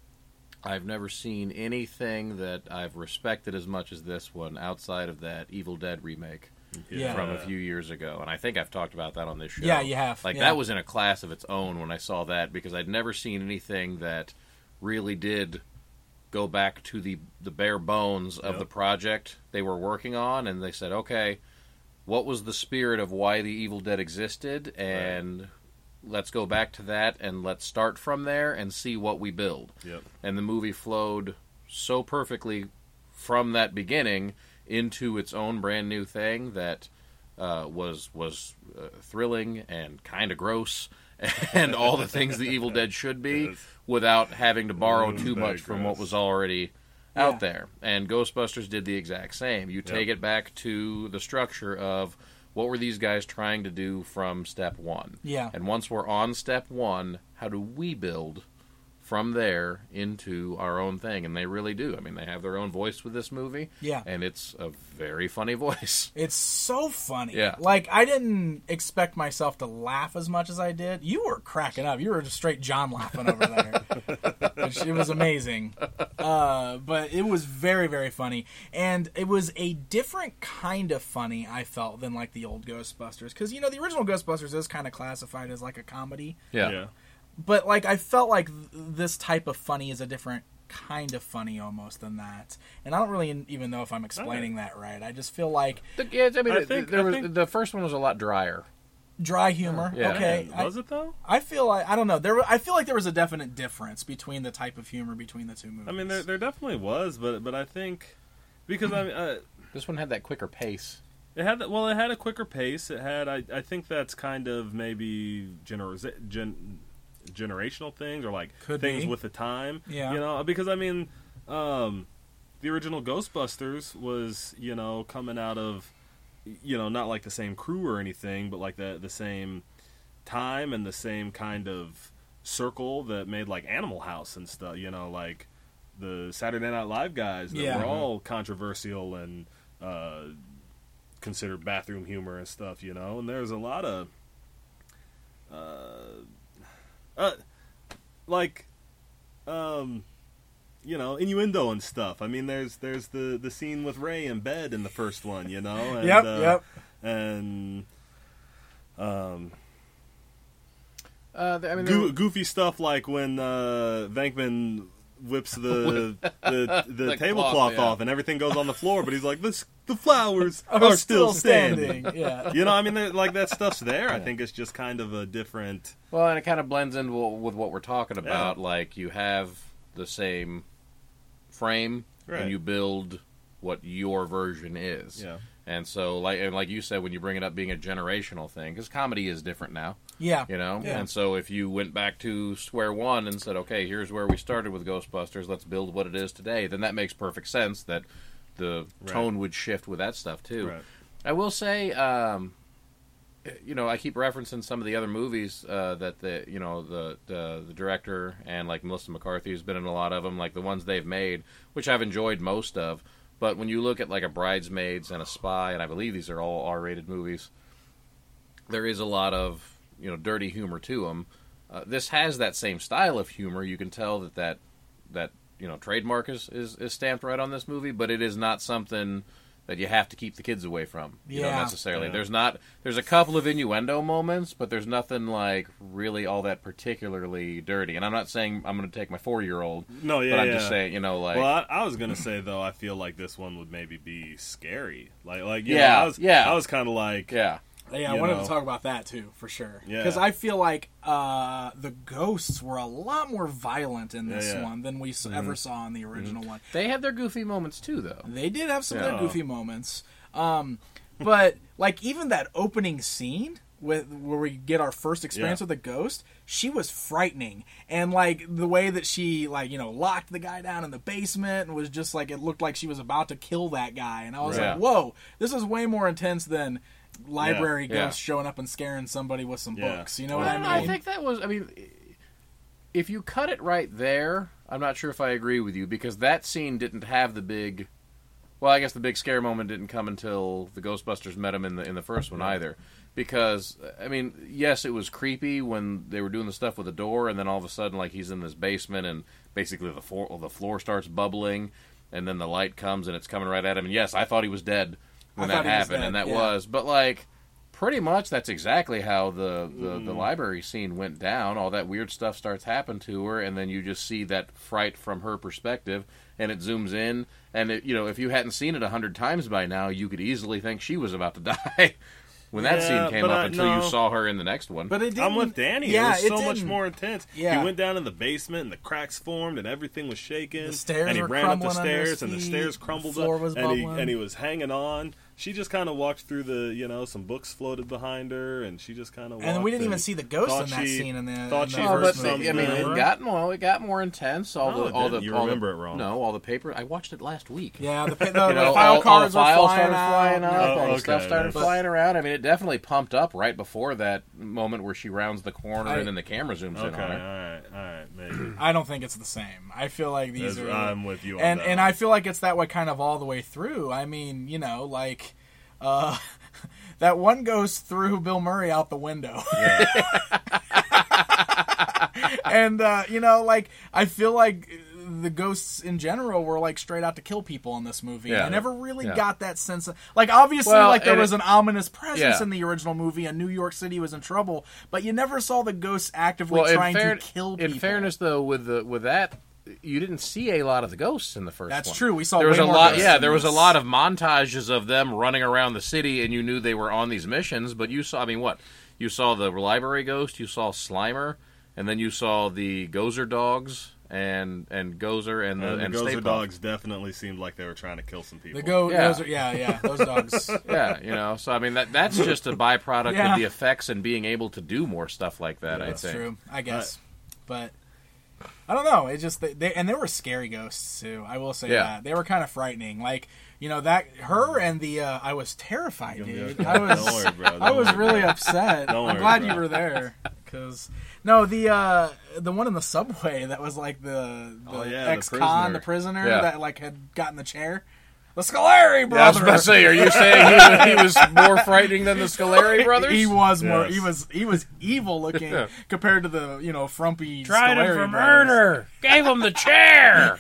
I've never seen anything that I've respected as much as this one outside of that Evil Dead remake Yeah. from a few years ago. And I think I've talked about that on this show. Yeah, you have, Like, yeah. that was in a class of its own when I saw that, because I'd never seen anything that really did go back to the, the bare bones of Yep. the project they were working on, and they said, okay, what was the spirit of why the Evil Dead existed, and let's go back to that, and let's start from there and see what we build. Yep. And the movie flowed so perfectly from that beginning into its own brand new thing that uh, was was uh, thrilling and kind of gross and all the things the Evil Dead should be Yes. without having to borrow Mm, too very much from what gross. was already Yeah. out there. And Ghostbusters did the exact same. You take Yep. it back to the structure of what were these guys trying to do from step one. Yeah. And once we're on step one, how do we build from there into our own thing? And they really do. I mean, they have their own voice with this movie. Yeah. And it's a very funny voice. It's so funny. Yeah. Like, I didn't expect myself to laugh as much as I did. You were cracking up. You were just straight John laughing over there. Which, it was amazing. Uh, but it was very, very funny. And it was a different kind of funny, I felt, than, like, the old Ghostbusters. Because, you know, the original Ghostbusters is kind of classified as, like, a comedy. Yeah. Yeah. But, like, I felt like th- this type of funny is a different kind of funny almost than that. And I don't really even know if I'm explaining that right. I just feel like The, yeah, I mean, I the- think- there I was, think- the first one was a lot drier. dry humor. Yeah. Okay. Man, was I, it though? I feel like, I don't know. There, were- I feel like there was a definite difference between the type of humor between the two movies. I mean, there there definitely was, but but I think because I mean, uh, This one had that quicker pace. it had well, it had a quicker pace. It had I I think that's kind of maybe genera- gen, generational things or like Could things be. with the time. Yeah. You know, because I mean, um, the original Ghostbusters was you know coming out of you know not like the same crew or anything, but like the the same time and the same kind of circle that made like Animal House and stuff. You know, like the Saturday Night Live guys that Yeah. were all controversial and uh, considered bathroom humor and stuff. You know, and there's a lot of uh, uh like um. You know, innuendo and stuff. I mean, there's there's the, the scene with Ray in bed in the first one, you know. And, Yep, uh, yep. And um, Uh, I mean, Go- goofy stuff like when uh, Venkman whips the the, the, The tablecloth cloth, yeah. off and everything goes on the floor, but he's like, "This the flowers Are are, still standing." Yeah. You know, I mean, there- like that stuff's there. I think it's just kind of a different. well, and it kind of blends in w- with what we're talking about. Like, you have the same frame, Right. and you build what your version is. Yeah. And so, like and like you said, when you bring it up being a generational thing, because comedy is different now, Yeah. you know? Yeah. And so if you went back to square one and said, okay, here's where we started with Ghostbusters, let's build what it is today, then that makes perfect sense that the Right. tone would shift with that stuff, too. Right. I will say, um, you know, I keep referencing some of the other movies uh, that the you know the, the the director and like Melissa McCarthy has been in a lot of them, like the ones they've made, which I've enjoyed most of. But when you look at like a Bridesmaids and a Spy, and I believe these are all R-rated movies, there is a lot of you know dirty humor to them. Uh, this has that same style of humor. You can tell that that that you know trademark is, is is stamped right on this movie, but it is not something that you have to keep the kids away from. You know, Yeah. necessarily. Yeah. There's not. There's a couple of innuendo moments, but there's nothing like really all that particularly dirty. And I'm not saying I'm going to take my four year old. No, yeah, But I'm yeah. just saying, you know, like. Well, I, I was gonna say though, I feel like this one would maybe be scary. Like, like you Yeah, know, I was, yeah. I was kind of like, yeah. Yeah, I you wanted know. to talk about that too, for sure. Yeah. Because I feel like uh, the ghosts were a lot more violent in this Yeah, yeah. one than we s ever saw in the original one. They had their goofy moments too, though. They did have some of Yeah. their goofy moments. Um, but, like, even that opening scene with where we get our first experience Yeah. with the ghost, she was frightening. And, like, the way that she, like, you know, locked the guy down in the basement and was just, like, it looked like she was about to kill that guy. And I was Right. like, whoa, this is way more intense than library Yeah. ghosts showing up and scaring somebody with some Yeah. books. You know Well, what I mean? I think that was. I mean, if you cut it right there, I'm not sure if I agree with you because that scene didn't have the big. Well, I guess the big scare moment didn't come until the Ghostbusters met him in the in the first one either. Because I mean, yes, it was creepy when they were doing the stuff with the door, and then all of a sudden, like he's in this basement, and basically the floor the floor starts bubbling, and then the light comes and it's coming right at him. And yes, I thought he was dead when I that thought he was happened, dead, and that yeah. was. But like, pretty much that's exactly how the, the, Mm. the library scene went down. All that weird stuff starts happening to her, and then you just see that fright from her perspective, and it zooms in. And it, you know, if you hadn't seen it a hundred times by now, you could easily think she was about to die when that Yeah, scene came but up I- until no. you saw her in the next one. But it didn't, I'm with Danny. Yeah, it was so much didn't. more intense. Yeah. He went down in the basement and the cracks formed and everything was shaking. The stairs and he were ran up the crumbling under his stairs and the feet, stairs crumbled the floor up was and he bubbling. and he was hanging on she just kind of walked through the, you know, some books floated behind her, and she just kind of. And we didn't even see the ghost in that she, scene in the. Thought in she the heard first something. movie. I mean, it Remember? got well, it got more intense. All No, the, it all the, didn't. You all remember the, it wrall. No, all the paper. I watched it last week. Yeah, the, the, the, You know, the file all, all cards the were files flying started out. flying up. Oh, all the okay, stuff started that's- flying around. I mean, it definitely pumped up right before that moment where she rounds the corner I- and then the camera zooms Okay, in all on her. right, all right, maybe. I don't think it's the same. I feel like these That's- are. I'm with you on and that and one. I feel like it's that way kind of all the way through. I mean, you know, like uh, that one goes through Bill Murray out the window. Yeah. And uh, you know, like I feel like the ghosts in general were like straight out to kill people in this movie. Yeah. I never really Yeah. got that sense of like obviously Well, like there and was it- an ominous presence Yeah. in the original movie and New York City was in trouble, but you never saw the ghosts actively Well, in, trying fair- to kill people. in fairness, though, with the with that, you didn't see a lot of the ghosts in the first That's one. true. We saw there was way a more lot. ghosts Yeah, in there was a this. lot of montages of them running around the city, and you knew they were on these missions. But you saw, I mean, what? You saw the library ghost. You saw Slimer, and then you saw the Gozer dogs and and Gozer and the And the and Gozer Stay Puft. dogs definitely seemed like they were trying to kill some people. The go, Yeah. those are, yeah, yeah, those dogs. Yeah, you know. So I mean, that that's just a byproduct Yeah. of the effects and being able to do more stuff like that. Yeah, I That's think. true, I guess, but I don't know. It just they, they and they were scary ghosts too. I will say Yeah. that they were kind of frightening. Like you know that her and the uh, I was terrified, Don't dude. worry, I was don't worry, bro. I Don't was worry, really bro. upset. Don't I'm worry, glad bro. you were there because no the uh, the one in the subway that was like the, the Oh, yeah, the ex-con, prisoner. the prisoner Yeah. that like had gotten the chair. The Scolari brother. Yeah, I was about to say, are you saying he was, he was more frightening than the Scoleri brothers? He was more. Yes. He was. He was evil looking Yeah. compared to the you know frumpy. Tried him Scolari for brothers. murder. Gave him the chair.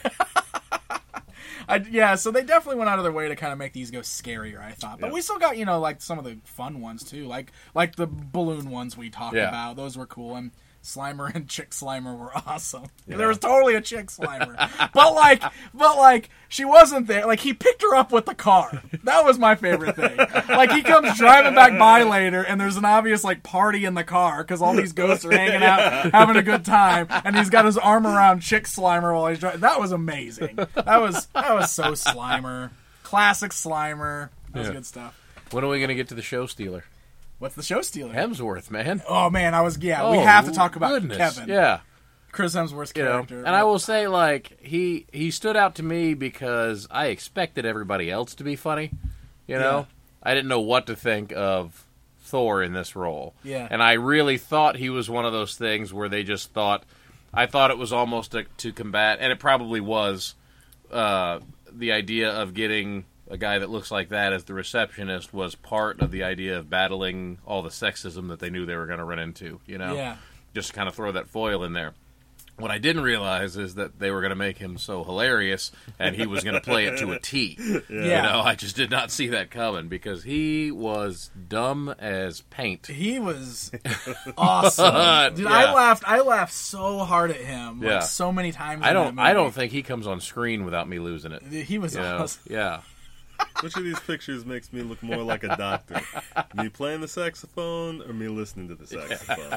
I, yeah, so they definitely went out of their way to kind of make these ghosts scarier. I thought, but Yeah. we still got you know like some of the fun ones too, like like the balloon ones we talked Yeah. about. Those were cool, and Slimer and Chick Slimer were awesome. Yeah. There was totally a Chick Slimer, but like, but like she wasn't there. Like he picked her up with the car. That was my favorite thing. Like he comes driving back by later, and there's an obvious like party in the car because all these ghosts are hanging out, having a good time, and he's got his arm around Chick Slimer while he's driving. That was amazing. That was that was so Slimer, classic Slimer. That was Yeah. good stuff. When are we going to get to the show stealer? What's the show stealer? Hemsworth, man. Oh man, I was yeah. we Oh, have to talk about goodness. Kevin. Yeah. Chris Hemsworth's You know, character. and I will say, like, he he stood out to me because I expected everybody else to be funny. You know, Yeah. I didn't know what to think of Thor in this role. Yeah. and I really thought he was one of those things where they just thought. I thought it was almost a, to combat, and it probably was, uh, the idea of getting a guy that looks like that as the receptionist was part of the idea of battling all the sexism that they knew they were going to run into. You know, Yeah. just to kind of throw that foil in there. What I didn't realize is that they were going to make him so hilarious, and he was going to play it to a T. Yeah. You know, I just did not see that coming because he was dumb as paint. He was awesome, dude. Yeah. I laughed. I laughed so hard at him, like Yeah. so many times. I in don't. that I movie. don't think he comes on screen without me losing it. He was You know? awesome. Yeah. Which of these pictures makes me look more like a doctor? Me playing the saxophone or me listening to the saxophone?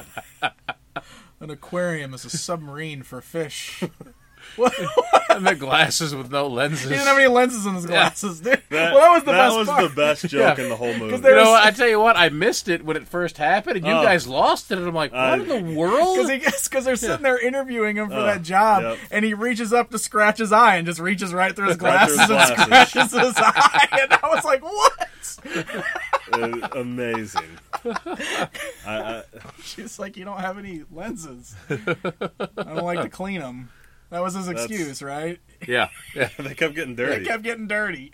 An aquarium is a submarine for fish. And the glasses with no lenses. He didn't have any lenses in his glasses, dude. That, well, that was the that best was part. the best joke Yeah. in the whole movie. there You know, was- I tell you what, I missed it when it first happened, and you Oh. guys lost it. And I'm like, what I- in the world? Because he because they're sitting there interviewing him for Oh, that job, yep. and he reaches up to scratch his eye and just reaches right through his Right through glasses his and glasses. scratches his eye, and I was like, "What?" Uh, amazing. I, I, She's like, "You don't have any lenses. I don't like to clean them." That was his That's- excuse, right? yeah. Yeah. they kept getting They dirty. kept getting dirty.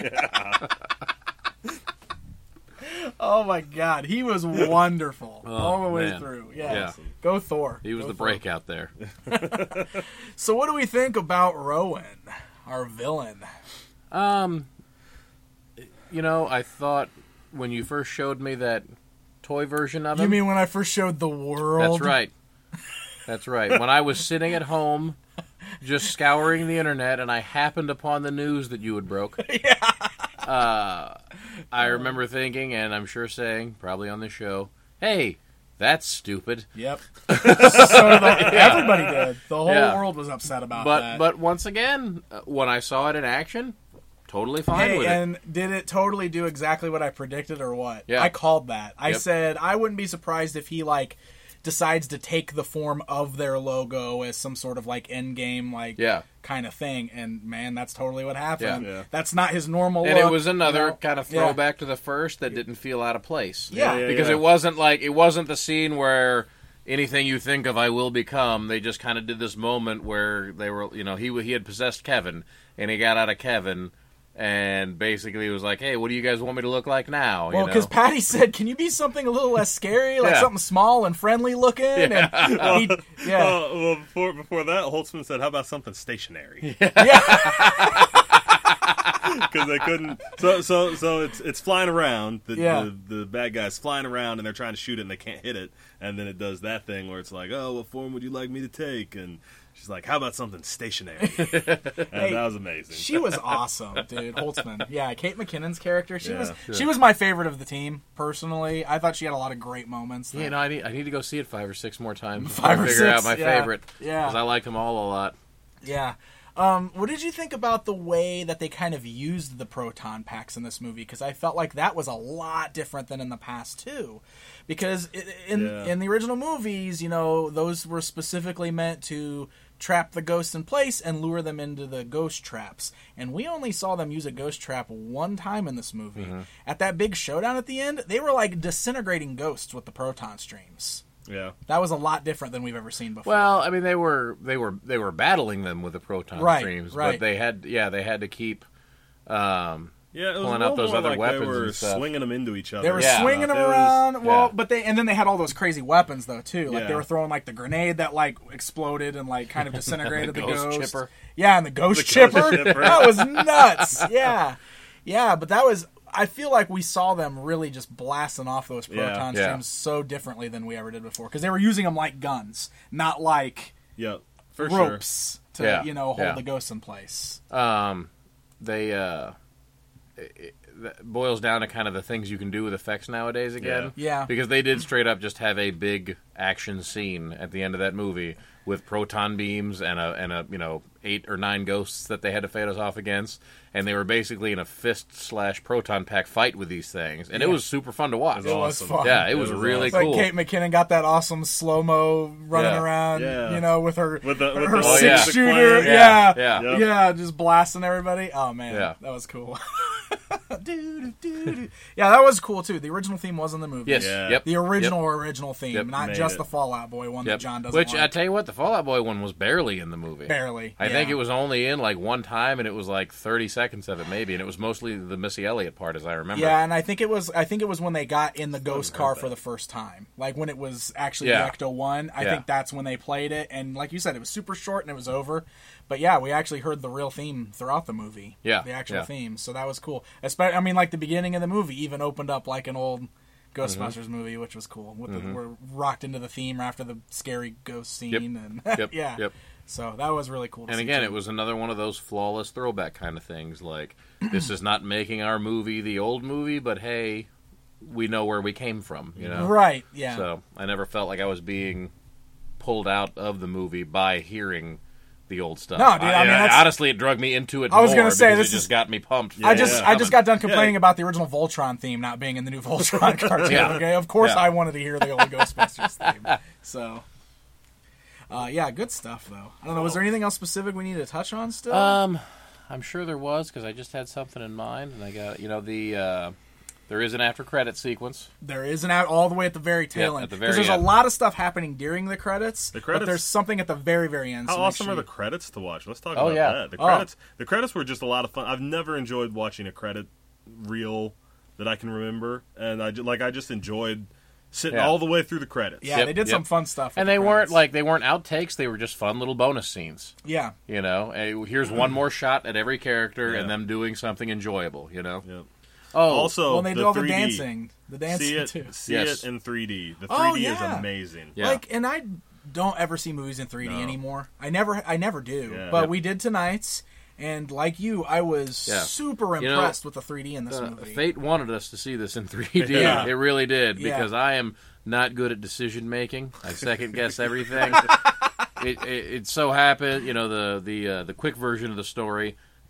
Oh my god, he was wonderful all the way man. through. Yeah. Yeah. Go Thor. He was Go the Thor. breakout there. So, what do we think about Rowan, our villain? Um, you know, I thought when you first showed me that toy version of him. You mean when I first showed the world? That's right. That's right. When I was sitting at home, just scouring the internet, and I happened upon the news that you had broke. Yeah. Uh, I remember thinking, and I'm sure saying, probably on the show, "Hey, that's stupid." Yep. so the, everybody did. The whole Yeah. world was upset about But that. but once again, uh, when I saw it in action, totally fine Hey, with it. and did it totally do exactly what I predicted or what? Yeah. I called that. I Yep. said I wouldn't be surprised if he, like, decides to take the form of their logo as some sort of, like, end game, like, Yeah. kind of thing. And, man, that's totally what happened. Yeah. Yeah. That's not his normal And look. it was another you know? kind of Yeah. throwback to the first that didn't feel out of place. Yeah. Yeah, because yeah. it wasn't like it wasn't the scene where anything you think of I will become. They just kind of did this moment where they were, you know, he he had possessed Kevin and he got out of Kevin and basically was like, "Hey, what do you guys want me to look like now?" Well, you because know? Patty said, "Can you be something a little less scary, like Yeah. something small and friendly looking?" Yeah. And he, yeah, Well, well, before before that, Holtzman said, "How about something stationary?" yeah, Because they couldn't. So so so it's it's flying around. The, Yeah. the the bad guy's flying around, and they're trying to shoot it, and they can't hit it. And then it does that thing where it's like, "Oh, what form would you like me to take?" And she's like, "How about something stationary?" And Hey, that was amazing. she was awesome, dude. Holtzman, yeah, Kate McKinnon's character, she Yeah. was Sure. she was my favorite of the team personally. I thought she had a lot of great moments. Yeah, that- no, I need I need to go see it five or six more times. Five to or figure six, out my yeah. favorite. Yeah. because I like them all a lot. Yeah. Um, what did you think about the way that they kind of used the proton packs in this movie? Because I felt like that was a lot different than in the past too. Because i- in Yeah. in the original movies, you know, those were specifically meant to trap the ghosts in place and lure them into the ghost traps. And we only saw them use a ghost trap one time in this movie. Mm-hmm. At that big showdown at the end, they were like disintegrating ghosts with the proton streams. Yeah. That was a lot different than we've ever seen before. Well, I mean, they were they were they were battling them with the proton Right, streams, right. but they had yeah they had to keep um, Yeah, it was pulling a out little those more other like weapons They were and stuff. swinging them into each other. They were Yeah. swinging them It was- around. Well, yeah. but they and then they had all those crazy weapons though too. Like Yeah. they were throwing like the grenade that like exploded and like kind of disintegrated the, Ghost ghost. chipper. Yeah, and the ghost The chipper. ghost chipper. That was nuts. Yeah, yeah. But that was. I feel like we saw them really just blasting off those Yeah. proton Yeah. streams so differently than we ever did before because they were using them like guns, not like Yeah, for ropes to Yeah. you know hold Yeah. the ghosts in place. um, they uh, it, it that boils down to kind of the things you can do with effects nowadays again. Yeah. Yeah. Because they did straight up just have a big action scene at the end of that movie with proton beams and a and a you know eight or nine ghosts that they had to fight us off against, and they were basically in a fist slash proton pack fight with these things, and it Yeah. was super fun to watch. It It was Awesome. fun. Yeah, it It was, was really It's like cool. Kate McKinnon got that awesome slow mo running Yeah. around, Yeah. you know, with her With the- with her the Oh, six yeah. shooter, Yeah. yeah, Yeah. yeah, Yep. just blasting everybody. Oh man, Yeah. that was cool. Doo, doo, doo, doo. Yeah, that was cool too. The original theme was in the movie. Yes. Yeah. Yep. The original Yep. original theme, Yep. not Made just it. the Fallout Boy one Yep. that John doesn't Which like. I tell you what, the Fallout Boy one was barely in the movie. Barely. I yeah. think it was only in like one time, and it was like thirty seconds of it, maybe, and it was mostly the Missy Elliott part, as I remember. Yeah, and I think it was. I think it was when they got in the ghost heard car that. for the first time, like when it was actually Yeah. the Ecto One. I Yeah. think that's when they played it, and like you said, it was super short and it was over. But yeah, we actually heard the real theme throughout the movie. Yeah, the actual yeah. theme. So that was cool. Especially, I mean, like the beginning of the movie even opened up like an old Ghostbusters Mm-hmm. movie, which was cool. With the, we're rocked into the theme after the scary ghost scene, Yep. and Yep. yeah, Yep. so that was really cool. To And see again, too. it was another one of those flawless throwback kind of things. Like, this is not making our movie the old movie, but hey, we know where we came from, you know? right. Yeah, So I never felt like I was being pulled out of the movie by hearing the old stuff. No, dude, I mean, that's- honestly, it drug me into it I was more gonna say, because this it just is- got me pumped. I just Yeah. I just got done complaining Yeah. about the original Voltron theme not being in the new Voltron cartoon. Yeah. Okay, of course Yeah. I wanted to hear the old Ghostbusters theme. So, uh, yeah, good stuff though. I don't know. Was there anything else specific we need to touch on still? Um, I'm sure there was because I just had something in mind, and I got you know the uh, there is an after credit sequence. there is an out all the way at the very tail Yeah, end. at the 'Cause very there's end. a lot of stuff happening during the credits. The but credits- there's something at the very very end. How so make awesome sure are the you- credits to watch? Let's talk Oh, about yeah. that. The Oh. credits, the credits were just a lot of fun. I've never enjoyed watching a credit reel that I can remember, and I ju- like I just enjoyed sitting Yeah. all the way through the credits. Yeah, Yep, they did yep. some fun stuff. with And the they weren't credits. like they weren't outtakes; they were just fun little bonus scenes. yeah. You know, hey, here's one more shot at every character, Yeah. and them doing something enjoyable. You know. Yep. Oh, Also, Well, and they the do all the three D. dancing, the dancing See it, too. see Yes. it in three D. The Oh, three D yeah. is amazing. Yeah. Like, and I don't ever see movies in three D No. anymore. I never, I never do. Yeah. But Yep. we did tonight's, and like you, I was Yeah. super You know, impressed with the three D in this Uh, movie. Fate wanted us to see this in three D. Yeah. It really did Yeah. because I am not good at decision making. I second guess everything. it, it, it so happened, you know, the the uh, the quick version of the story.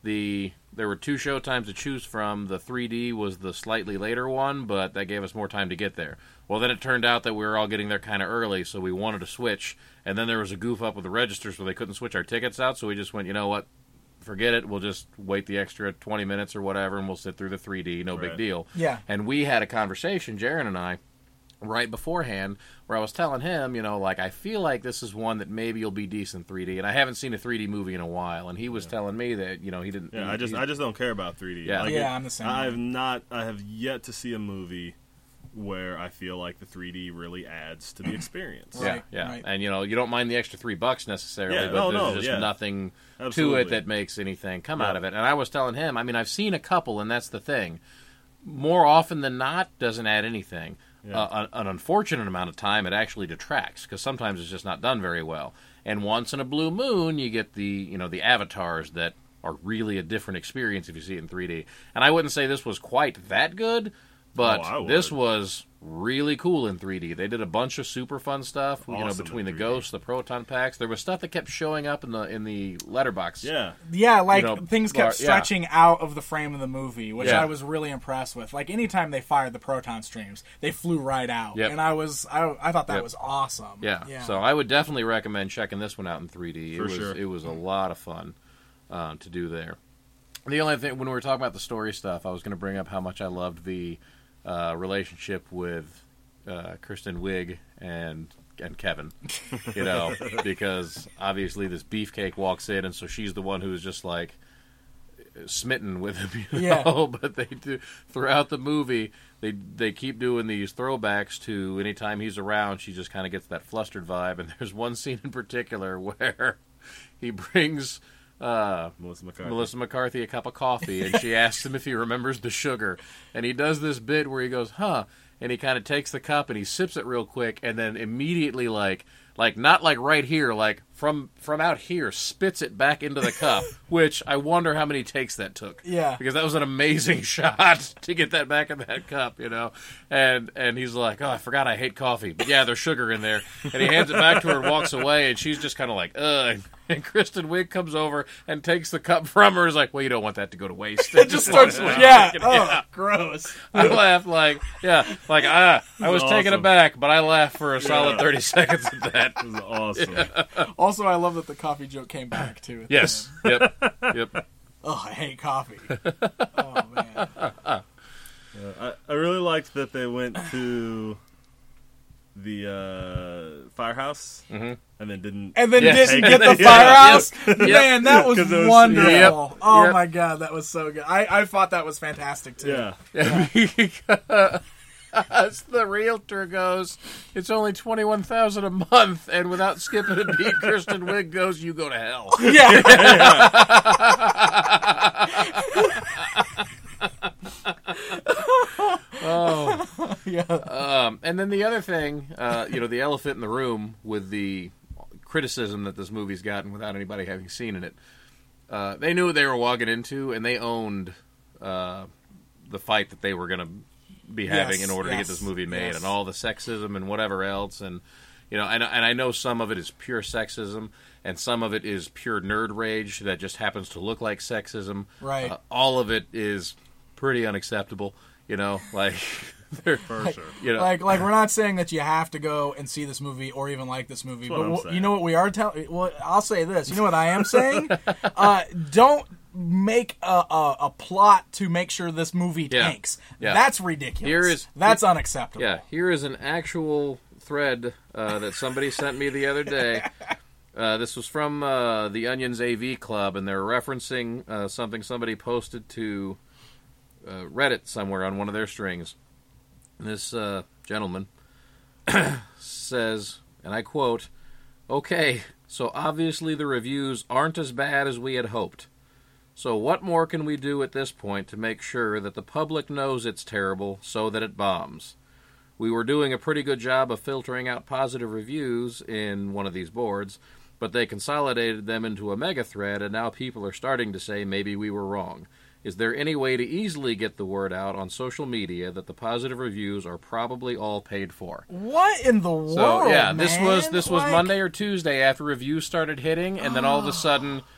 the there were two show times to choose from. The three D was the slightly later one, but that gave us more time to get there. Well, then it turned out that we were all getting there kind of early, so we wanted to switch. And then there was a goof up with the registers where they couldn't switch our tickets out, so we just went, you know what, forget it. We'll just wait the extra twenty minutes or whatever, and we'll sit through the three D. No Right. big deal. Yeah. And we had a conversation, Jaron and I, right beforehand, where I was telling him, you know, like, I feel like this is one that maybe will be decent three D, and I haven't seen a three D movie in a while, and he was telling me that, you know, he didn't... Yeah, he, I just he- I just don't care about three D. Yeah. Like Yeah, it- I'm the same I way. have not I have yet to see a movie where I feel like the three D really adds to the experience. Yeah, Right, yeah. right. And, you know, you don't mind the extra three bucks necessarily, Yeah, but no, there's no, just yeah. nothing to Absolutely. it that makes anything come Yeah. out of it. And I was telling him, I mean, I've seen a couple, and that's the thing. More often than not, doesn't add anything. Yeah. Uh, an, an unfortunate amount of time, it actually detracts, because sometimes it's just not done very well. And once in a blue moon, you get the, you know, the avatars that are really a different experience if you see it in three D. And I wouldn't say this was quite that good, but Oh, I would. this was really cool in three D. They did a bunch of super fun stuff, you know, Awesome between the in three D. ghosts, the proton packs. There was stuff that kept showing up in the in the letterbox. Yeah. Yeah, like You know, things kept bar- yeah. stretching out of the frame of the movie, which Yeah. I was really impressed with. Like anytime they fired the proton streams, they flew right out, Yep. and I was I, I thought that Yep. was awesome. Yeah. yeah. So I would definitely recommend checking this one out in three D. It For was sure. it was a lot of fun uh, to do there. The only thing when we were talking about the story stuff, I was going to bring up how much I loved the uh, relationship with uh, Kristen Wiig and and Kevin. You know, because obviously this beefcake walks in, and so she's the one who's just like smitten with him. You Yeah. know? But they do throughout the movie. They they keep doing these throwbacks to anytime he's around. She just kind of gets that flustered vibe. And there's one scene in particular where he brings uh, Melissa McCarthy. Melissa McCarthy a cup of coffee, and she asks him if he remembers the sugar. And he does this bit where he goes, huh, and he kind of takes the cup and he sips it real quick, and then immediately, like, like not like right here, like from from out here, spits it back into the cup, which I wonder how many takes that took. Yeah. Because that was an amazing shot to get that back in that cup, you know. And and he's like, oh, I forgot I hate coffee. But yeah, there's sugar in there. And he hands it back to her and walks away, and she's just kind of like, ugh. And Kristen Wiig comes over and takes the cup from her. Is like, well, you don't want that to go to waste. it just starts. walks away. Yeah. Yeah. Oh, gross. I laughed like, yeah, like ah, I was taken awesome. aback, but I laughed for a solid Yeah. thirty seconds at that. This is awesome. Also, I love that the coffee joke came back too. at the Yes. end. Yep. Yep. Oh, I hate coffee. Oh man. Yeah, I, I really liked that they went to the uh, firehouse Mhm. and then didn't. And then Yes. didn't get the Yeah. firehouse. Yep. Man, that was 'Cause it was- wonderful. Yep. Oh Yep. my god, that was so good. I, I thought that was fantastic too. Yeah. Because the realtor goes, it's only twenty-one thousand a month, and without skipping a beat, Kristen Wiig goes, you go to hell. Yeah. Oh. Yeah. Um, and then the other thing, uh, you know, the elephant in the room with the criticism that this movie's gotten without anybody having seen in it. Uh, they knew what they were walking into, and they owned uh, the fight that they were going to be having Yes, in order to yes, get this movie made, yes. and all the sexism and whatever else. And you know, and, and I know some of it is pure sexism, and some of it is pure nerd rage that just happens to look like sexism. Right. Uh, all of it is pretty unacceptable. You know, like they're, For sure. you know, Like, like we're not saying that you have to go and see this movie or even like this movie. That's what But I'm wh- saying. you know what we are telling? Well, I'll say this. You know what I am saying? uh, don't make a, a, a plot to make sure this movie Yeah. tanks. Yeah. That's ridiculous. Here is- That's unacceptable. Yeah, here is an actual thread uh, that somebody sent me the other day. Uh, this was from uh, the Onion's A V Club, and they're referencing uh, something somebody posted to uh, Reddit somewhere on one of their strings. And this uh, gentleman says, and I quote, "Okay, so obviously the reviews aren't as bad as we had hoped. So what more can we do at this point to make sure that the public knows it's terrible so that it bombs? We were doing a pretty good job of filtering out positive reviews in one of these boards, but they consolidated them into a mega thread, and now people are starting to say maybe we were wrong. Is there any way to easily get the word out on social media that the positive reviews are probably all paid for?" What in the world? So yeah, this was man? this was Like- Monday or Tuesday after reviews started hitting, and then all of a sudden,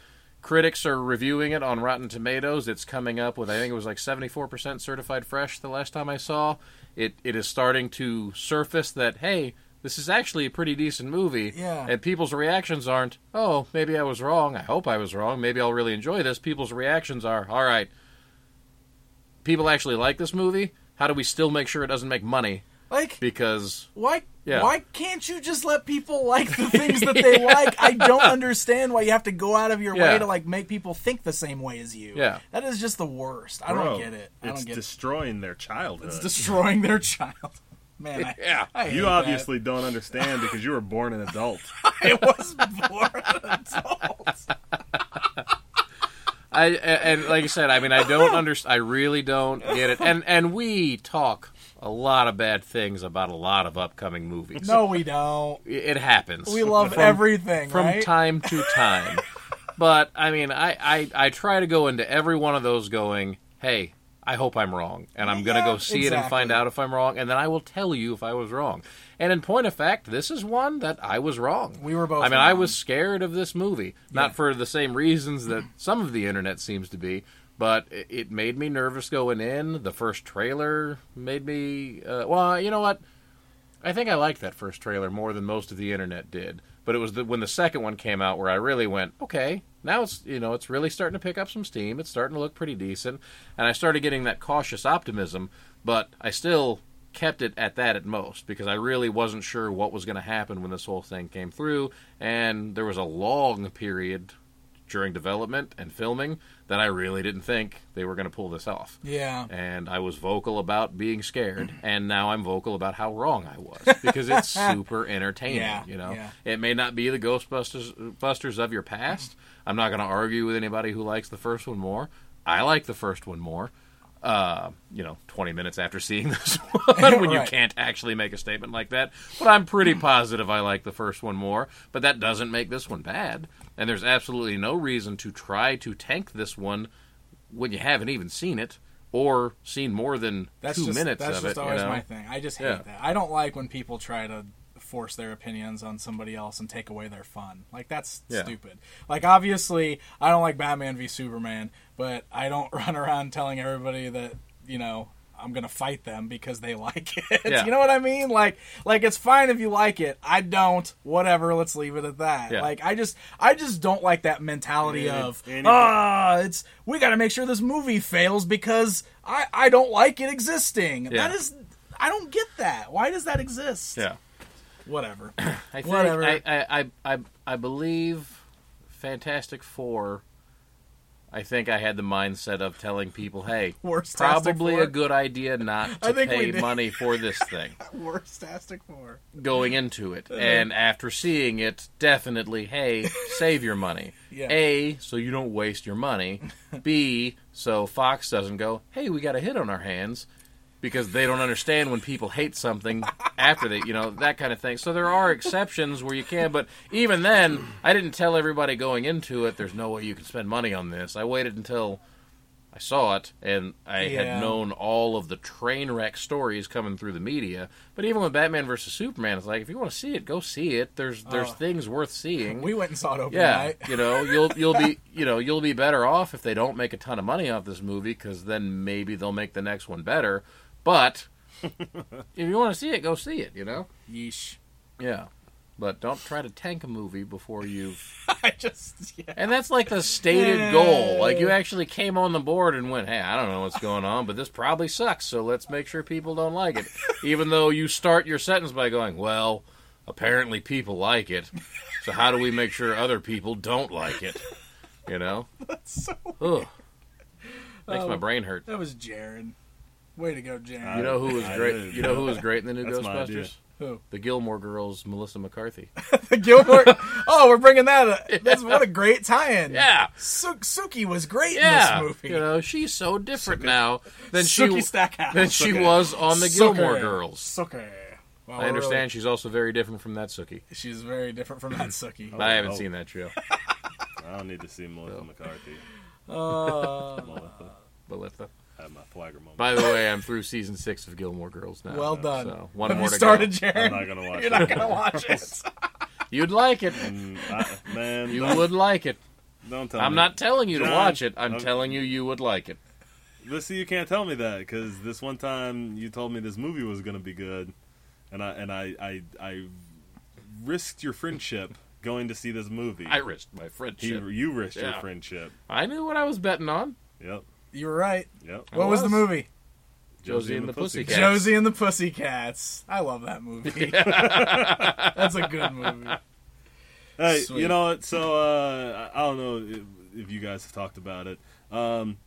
critics are reviewing it on Rotten Tomatoes. It's coming up with, I think it was like seventy-four percent certified fresh the last time I saw. It It is starting to surface that, hey, this is actually a pretty decent movie. Yeah. And people's reactions aren't, oh, maybe I was wrong. I hope I was wrong. Maybe I'll really enjoy this. People's reactions are, all right, people actually like this movie. How do we still make sure it doesn't make money? Like, Because, why yeah. why can't you just let people like the things that they like? I don't understand why you have to go out of your Yeah. way to like make people think the same way as you. Yeah. That is just the worst. I Bro, don't get it. I it's don't get destroying their childhood. it. It's destroying their child. Man, I, Yeah. I hate you that. obviously don't understand because you were born an adult. I was born an adult. I and like I said, I mean, I don't understand. I really don't get it. And and we talk a lot of bad things about a lot of upcoming movies. No, we don't. It happens. We love From- everything, from right? time to time. But I mean, I, I I try to go into every one of those going, hey, I hope I'm wrong, and I'm going to Yeah, go see it and exactly. find out if I'm wrong, and then I will tell you if I was wrong. And in point of fact, this is one that I was wrong. We were both I mean, I wrong. was scared of this movie, not Yeah. for the same reasons that some of the internet seems to be, but it, it made me nervous going in. The first trailer made me. Uh, well, you know what? I think I liked that first trailer more than most of the internet did. But it was the, when the second one came out where I really went, okay, now it's you know it's really starting to pick up some steam. It's starting to look pretty decent, and I started getting that cautious optimism. But I still kept it at that at most because I really wasn't sure what was going to happen when this whole thing came through, and there was a long period during development and filming that I really didn't think they were going to pull this off. Yeah. And I was vocal about being scared, and now I'm vocal about how wrong I was because it's super entertaining. Yeah, you know, yeah. it may not be the Ghostbusters Busters of your past. I'm not going to argue with anybody who likes the first one more. I like the first one more. Uh, you know, twenty minutes after seeing this one, when you Right. can't actually make a statement like that. But I'm pretty positive I like the first one more. But that doesn't make this one bad. And there's absolutely no reason to try to tank this one when you haven't even seen it or seen more than That's two just, minutes that's of just it. always you know? my thing. I just hate Yeah. that. I don't like when people try to force their opinions on somebody else and take away their fun. Like, that's Yeah. stupid. Like, obviously, I don't like Batman v Superman, but I don't run around telling everybody that, you know, I'm gonna fight them because they like it. Yeah. You know what I mean? Like, like it's fine if you like it. I don't. Whatever. Let's leave it at that. Yeah. Like, I just, I just don't like that mentality Any- of any- ah, it's we got to make sure this movie fails because I, I don't like it existing. Yeah. That is, I don't get that. Why does that exist? Yeah. Whatever. I think Whatever. I, I, I, I, I believe Fantastic Four. I think I had the mindset of telling people, hey, Worst probably Fantastic Four. a good idea not I to think we pay did. money for this thing Worst Fantastic Four. going into it. And after seeing it, definitely, hey, save your money. Yeah. A, so you don't waste your money. B, so Fox doesn't go, hey, we got a hit on our hands. Because they don't understand when people hate something after they, you know, that kind of thing. So there are exceptions where you can, but even then, I didn't tell everybody going into it, there's no way you can spend money on this. I waited until I saw it, and I Yeah. had known all of the train wreck stories coming through the media. But even with Batman versus Superman, it's like, if you want to see it, go see it. There's there's Oh. things worth seeing. We went and saw it open Yeah, night. you know, you'll you'll be you know you'll be better off if they don't make a ton of money off this movie, because then maybe they'll make the next one better. But if you want to see it, go see it. You know, Yeesh. yeah. But don't try to tank a movie before you've. I just, yeah. And that's like the stated goal. Like you actually came on the board and went, "Hey, I don't know what's going on, but this probably sucks. So let's make sure people don't like it." Even though you start your sentence by going, "Well, apparently people like it. So how do we make sure other people don't like it?" You know. That's so. Ugh. Makes Oh. my brain hurt. That was Jared. Way to go, Jared. You know who was I great? did. You know who was great in the new That's my idea. Ghostbusters? Who? The Gilmore Girls, Melissa McCarthy. Gilmore. Oh, we're bringing that. Up. That's what a great tie-in. Yeah, Su- Suki was great yeah. in this movie. You know, she's so different now than Suki she Stackhouse. than she Suki. was on the Gilmore Suki. Girls. Suki. Wow, I we're understand really- she's also very different from that Sookie. she's very different from that Suki. I haven't oh. seen that show. I don't need to see Melissa McCarthy. Uh, Melissa. Melissa. I had my flagger moment. By the way, I'm through season six of Gilmore Girls now. well done. So one Have more you to started, go. Jared? I'm not gonna watch You're it. not gonna watch it. You'd like it. Mm, I, man, You don't- would like it. Don't tell I'm me. not telling you to John, watch it. I'm okay. telling you you would like it. But see, you can't tell me that because this one time you told me this movie was going to be good, and I and I, I I risked your friendship going to see this movie. I risked my He, friendship. you risked Yeah. your friendship. I knew what I was betting on. Yep. You were right. Yep. What was the was. movie? Josie and the Pussycats. Josie and the Pussycats. I love that movie. That's a good movie. Hey, Sweet. you know what? So uh, I I don't know if, if you guys have talked about it. Um,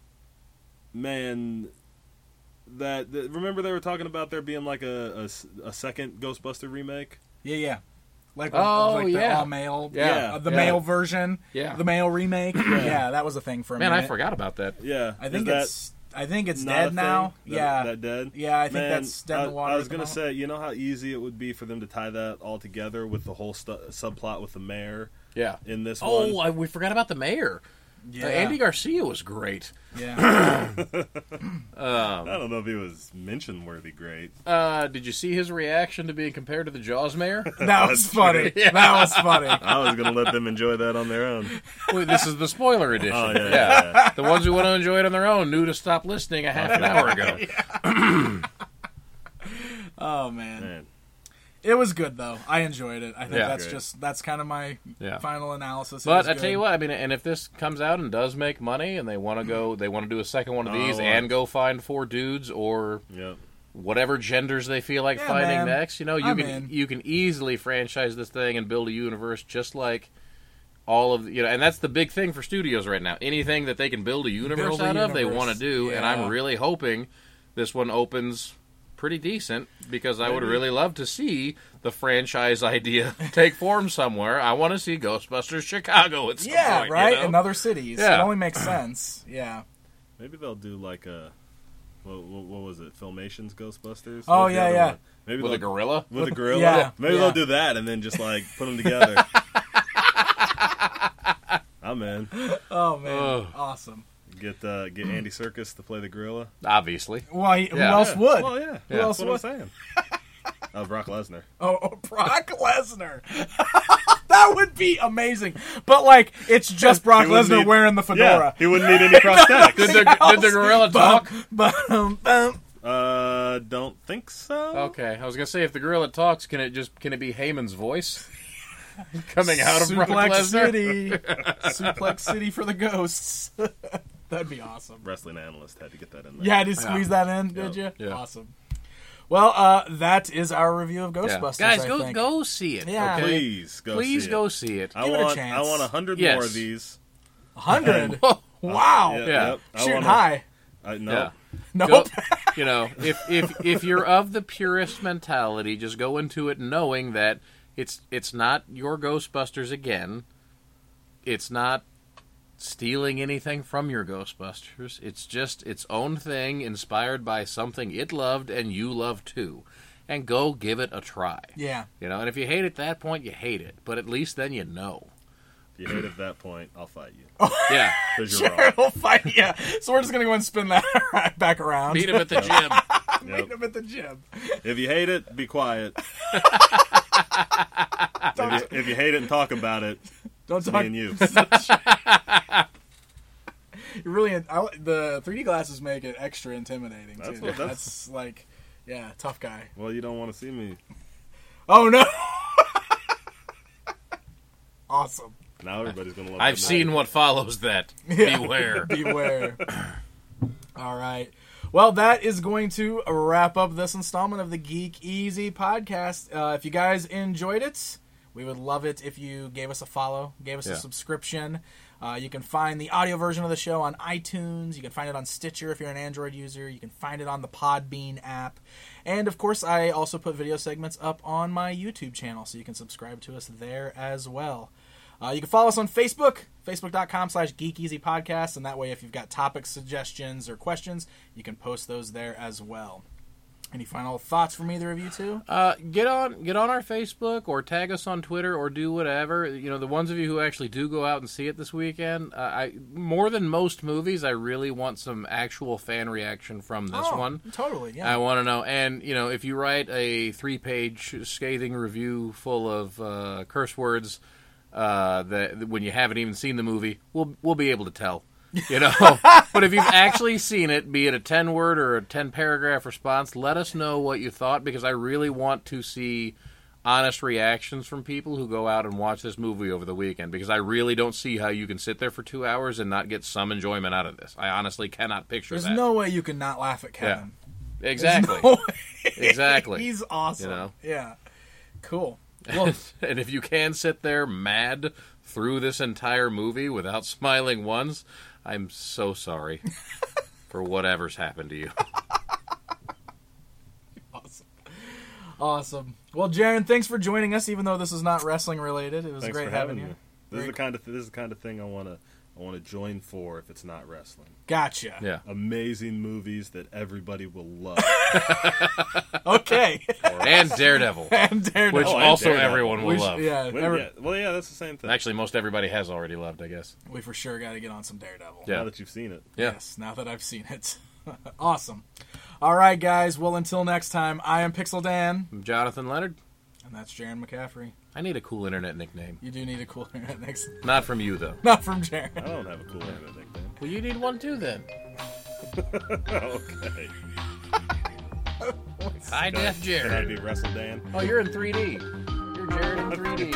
man, that, that remember they were talking about there being like a, a s- a second Ghostbuster remake. Yeah, yeah. Like, Oh, like the yeah. all male, Yeah. uh, the Yeah. male version, Yeah. the male remake. yeah, that was a thing for a Man, minute. I forgot about that. Yeah, I think Is that it's, I think it's not a dead thing? now. That- yeah, that dead. yeah, I think Man, that's dead in the I- water. I was at the gonna moment. say, you know how easy it would be for them to tie that all together with the whole stu- subplot with the mayor Yeah. in this Oh, one. I, we forgot about the mayor. yeah, Uh, Andy Garcia was great. yeah. I don't know if he was mention worthy great. Uh, did you see his reaction to being compared to the Jaws mayor? That was funny. That was funny. I was gonna let them enjoy that on their own. Wait, this is the spoiler edition. Oh, yeah, yeah, yeah. The ones who want to enjoy it on their own knew to stop listening a half an hour ago. Oh man. Man. It was good though. I enjoyed it. I think Yeah. that's Great. just that's kind of my Yeah. final analysis. It But was I good. tell you what, I mean, and if this comes out and does make money, and they want to go, they want to do a second one of these, Oh, and I- go find four dudes or Yep. whatever genders they feel like Yeah, finding man. next, you know, you I'm can in. you can easily franchise this thing and build a universe just like all of the, you know, and that's the big thing for studios right now. Anything that they can build a universe Build a out of, they universe. want to do, and Yeah. I'm really hoping this one opens pretty decent because I would Maybe. really love to see the franchise idea take form somewhere. I want to see Ghostbusters Chicago at some Yeah, point, right. you know? In other cities, Yeah. it only makes sense. Yeah. Maybe they'll do like a what, what, what was it? Filmations Ghostbusters. Oh, What was the yeah, other yeah. one? Maybe with a they'll- gorilla. with a gorilla. Yeah, Maybe yeah. they'll do that and then just like put them together. I'm in. Oh man, Ugh. awesome. Get uh, get Andy Serkis to play the gorilla. Obviously, Why? Who Yeah. else Yeah. would? Well, yeah. Who That's else what would? I'm saying. Oh, Brock Lesnar. Oh, oh, Brock Lesnar. That would be amazing. But like, it's just Brock He wouldn't Lesnar need- wearing the Yeah, fedora. he wouldn't need any prosthetics. did the, did the gorilla talk? Bum, bum, bum. uh, don't think so. Okay, I was gonna say if the gorilla talks, can it just can it be Heyman's voice coming out of Brock Suplex Lesnar? City. Suplex City for the ghosts. That'd be awesome. Wrestling analyst had to get that in there. Yeah, did you squeeze that in, did Yep. you? Yeah. Awesome. Well, uh, that is our review of Ghostbusters. Guys, I go think. go see it. Yeah. okay? Please go. Please see go It. see it. I Give it a want. chance. I want a hundred Yes. more of these. one hundred? Wow. Yeah, Yeah. yep. I Shooting wanna- high. I, no. Yeah. Nope. Go- you know, if if if you're of the purist mentality, just go into it knowing that it's it's not your Ghostbusters again. It's not stealing anything from your Ghostbusters. It's just its own thing, inspired by something it loved and you love too. And go give it a try. Yeah. You know, and if you hate it at that point, you hate it. But at least then you know. If you hate at that point, I'll fight you. Yeah. Because you're Sure, we'll fight you. So we're just going to go and spin that right back around. Beat him at the gym. wrong. Meet Yep. him at the gym. If you hate it, be quiet. if, you, if you hate it and talk about it, Don't it's me talk. and you. You really, I, the three D glasses make it extra intimidating That's too. what- That's, that's- like, yeah, tough guy. Well, you don't want to see me. Oh no! Awesome. Now everybody's going to love I've that seen movie. what follows that. Yeah. Beware. Beware. All right. Well, that is going to wrap up this installment of the Geek Easy podcast. Uh, if you guys enjoyed it, we would love it if you gave us a follow, gave us Yeah. a subscription. Uh, you can find the audio version of the show on iTunes. You can find it on Stitcher if you're an Android user. You can find it on the Podbean app. And, of course, I also put video segments up on my YouTube channel, so you can subscribe to us there as well. Uh, you can follow us on Facebook, facebook.com slash geekeasypodcast, and that way if you've got topic suggestions or questions, you can post those there as well. Any final thoughts from either of you two? Uh, get on get on our Facebook or tag us on Twitter or do whatever. You know, the ones of you who actually do go out and see it this weekend, uh, I more than most movies, I really want some actual fan reaction from this Oh, one. Totally, yeah. I want to know. And, you know, if you write a three-page scathing review full of uh, curse words, uh, that when you haven't even seen the movie, we'll we'll be able to tell. You know, but if you've actually seen it, be it a ten-word or a ten-paragraph response, let us know what you thought, because I really want to see honest reactions from people who go out and watch this movie over the weekend, because I really don't see how you can sit there for two hours and not get some enjoyment out of this. I honestly cannot picture There's that. no way you can not laugh at Kevin. Yeah. Exactly. No way. Exactly. He's awesome. You know? Yeah. Cool. Well, and if you can sit there mad through this entire movie without smiling once, I'm so sorry for whatever's happened to you. Awesome. Awesome. Well, Jaron, thanks for joining us, even though this is not wrestling related. It was Thanks great for having, having you. me. This Very is the kind of th- this is the kind of thing I want to I want to join for if it's not wrestling. Gotcha. Yeah. Amazing movies that everybody will love. Okay. And Daredevil, And Daredevil. which Oh, and also Daredevil. everyone will We sh- love. yeah, well, every- yeah, well, yeah, that's the same thing. Actually, most everybody has already loved, I guess. we for sure got to get on some Daredevil. Yeah. Now that you've seen it. Yeah. Yes, now that I've seen it. Awesome. All right, guys. Well, until next time, I am Pixel Dan, I'm Jonathan Leonard. and that's Jaron McCaffrey. I need a cool internet nickname. You do need a cool internet next. Not from you, though. Not from I Jaron. don't have a cool internet nickname. Well, you need one too, then. Okay. High Def Can I Jared. be Wrestle Dan? Oh, you're in three D. You're Jared in three D.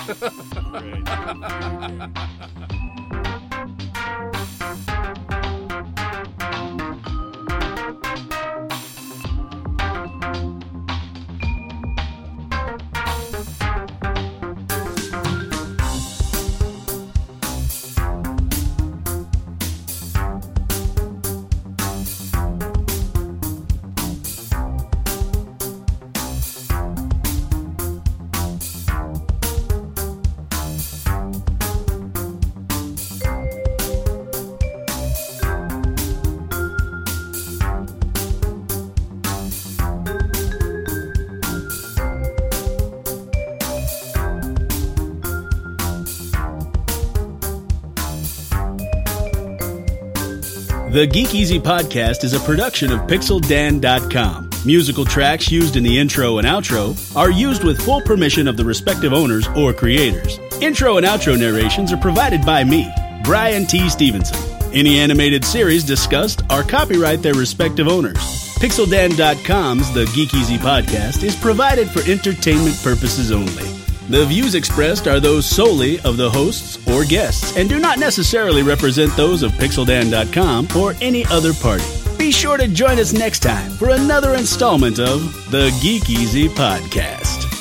The Geek Easy Podcast is a production of Pixel Dan dot com. Musical tracks used in the intro and outro are used with full permission of the respective owners or creators. Intro and outro narrations are provided by me, Brian T. Stevenson. Any animated series discussed are copyright their respective owners. Pixel Dan dot com's The Geek Easy Podcast is provided for entertainment purposes only. The views expressed are those solely of the hosts or guests and do not necessarily represent those of Pixel Dan dot com or any other party. Be sure to join us next time for another installment of the Geek Easy Podcast.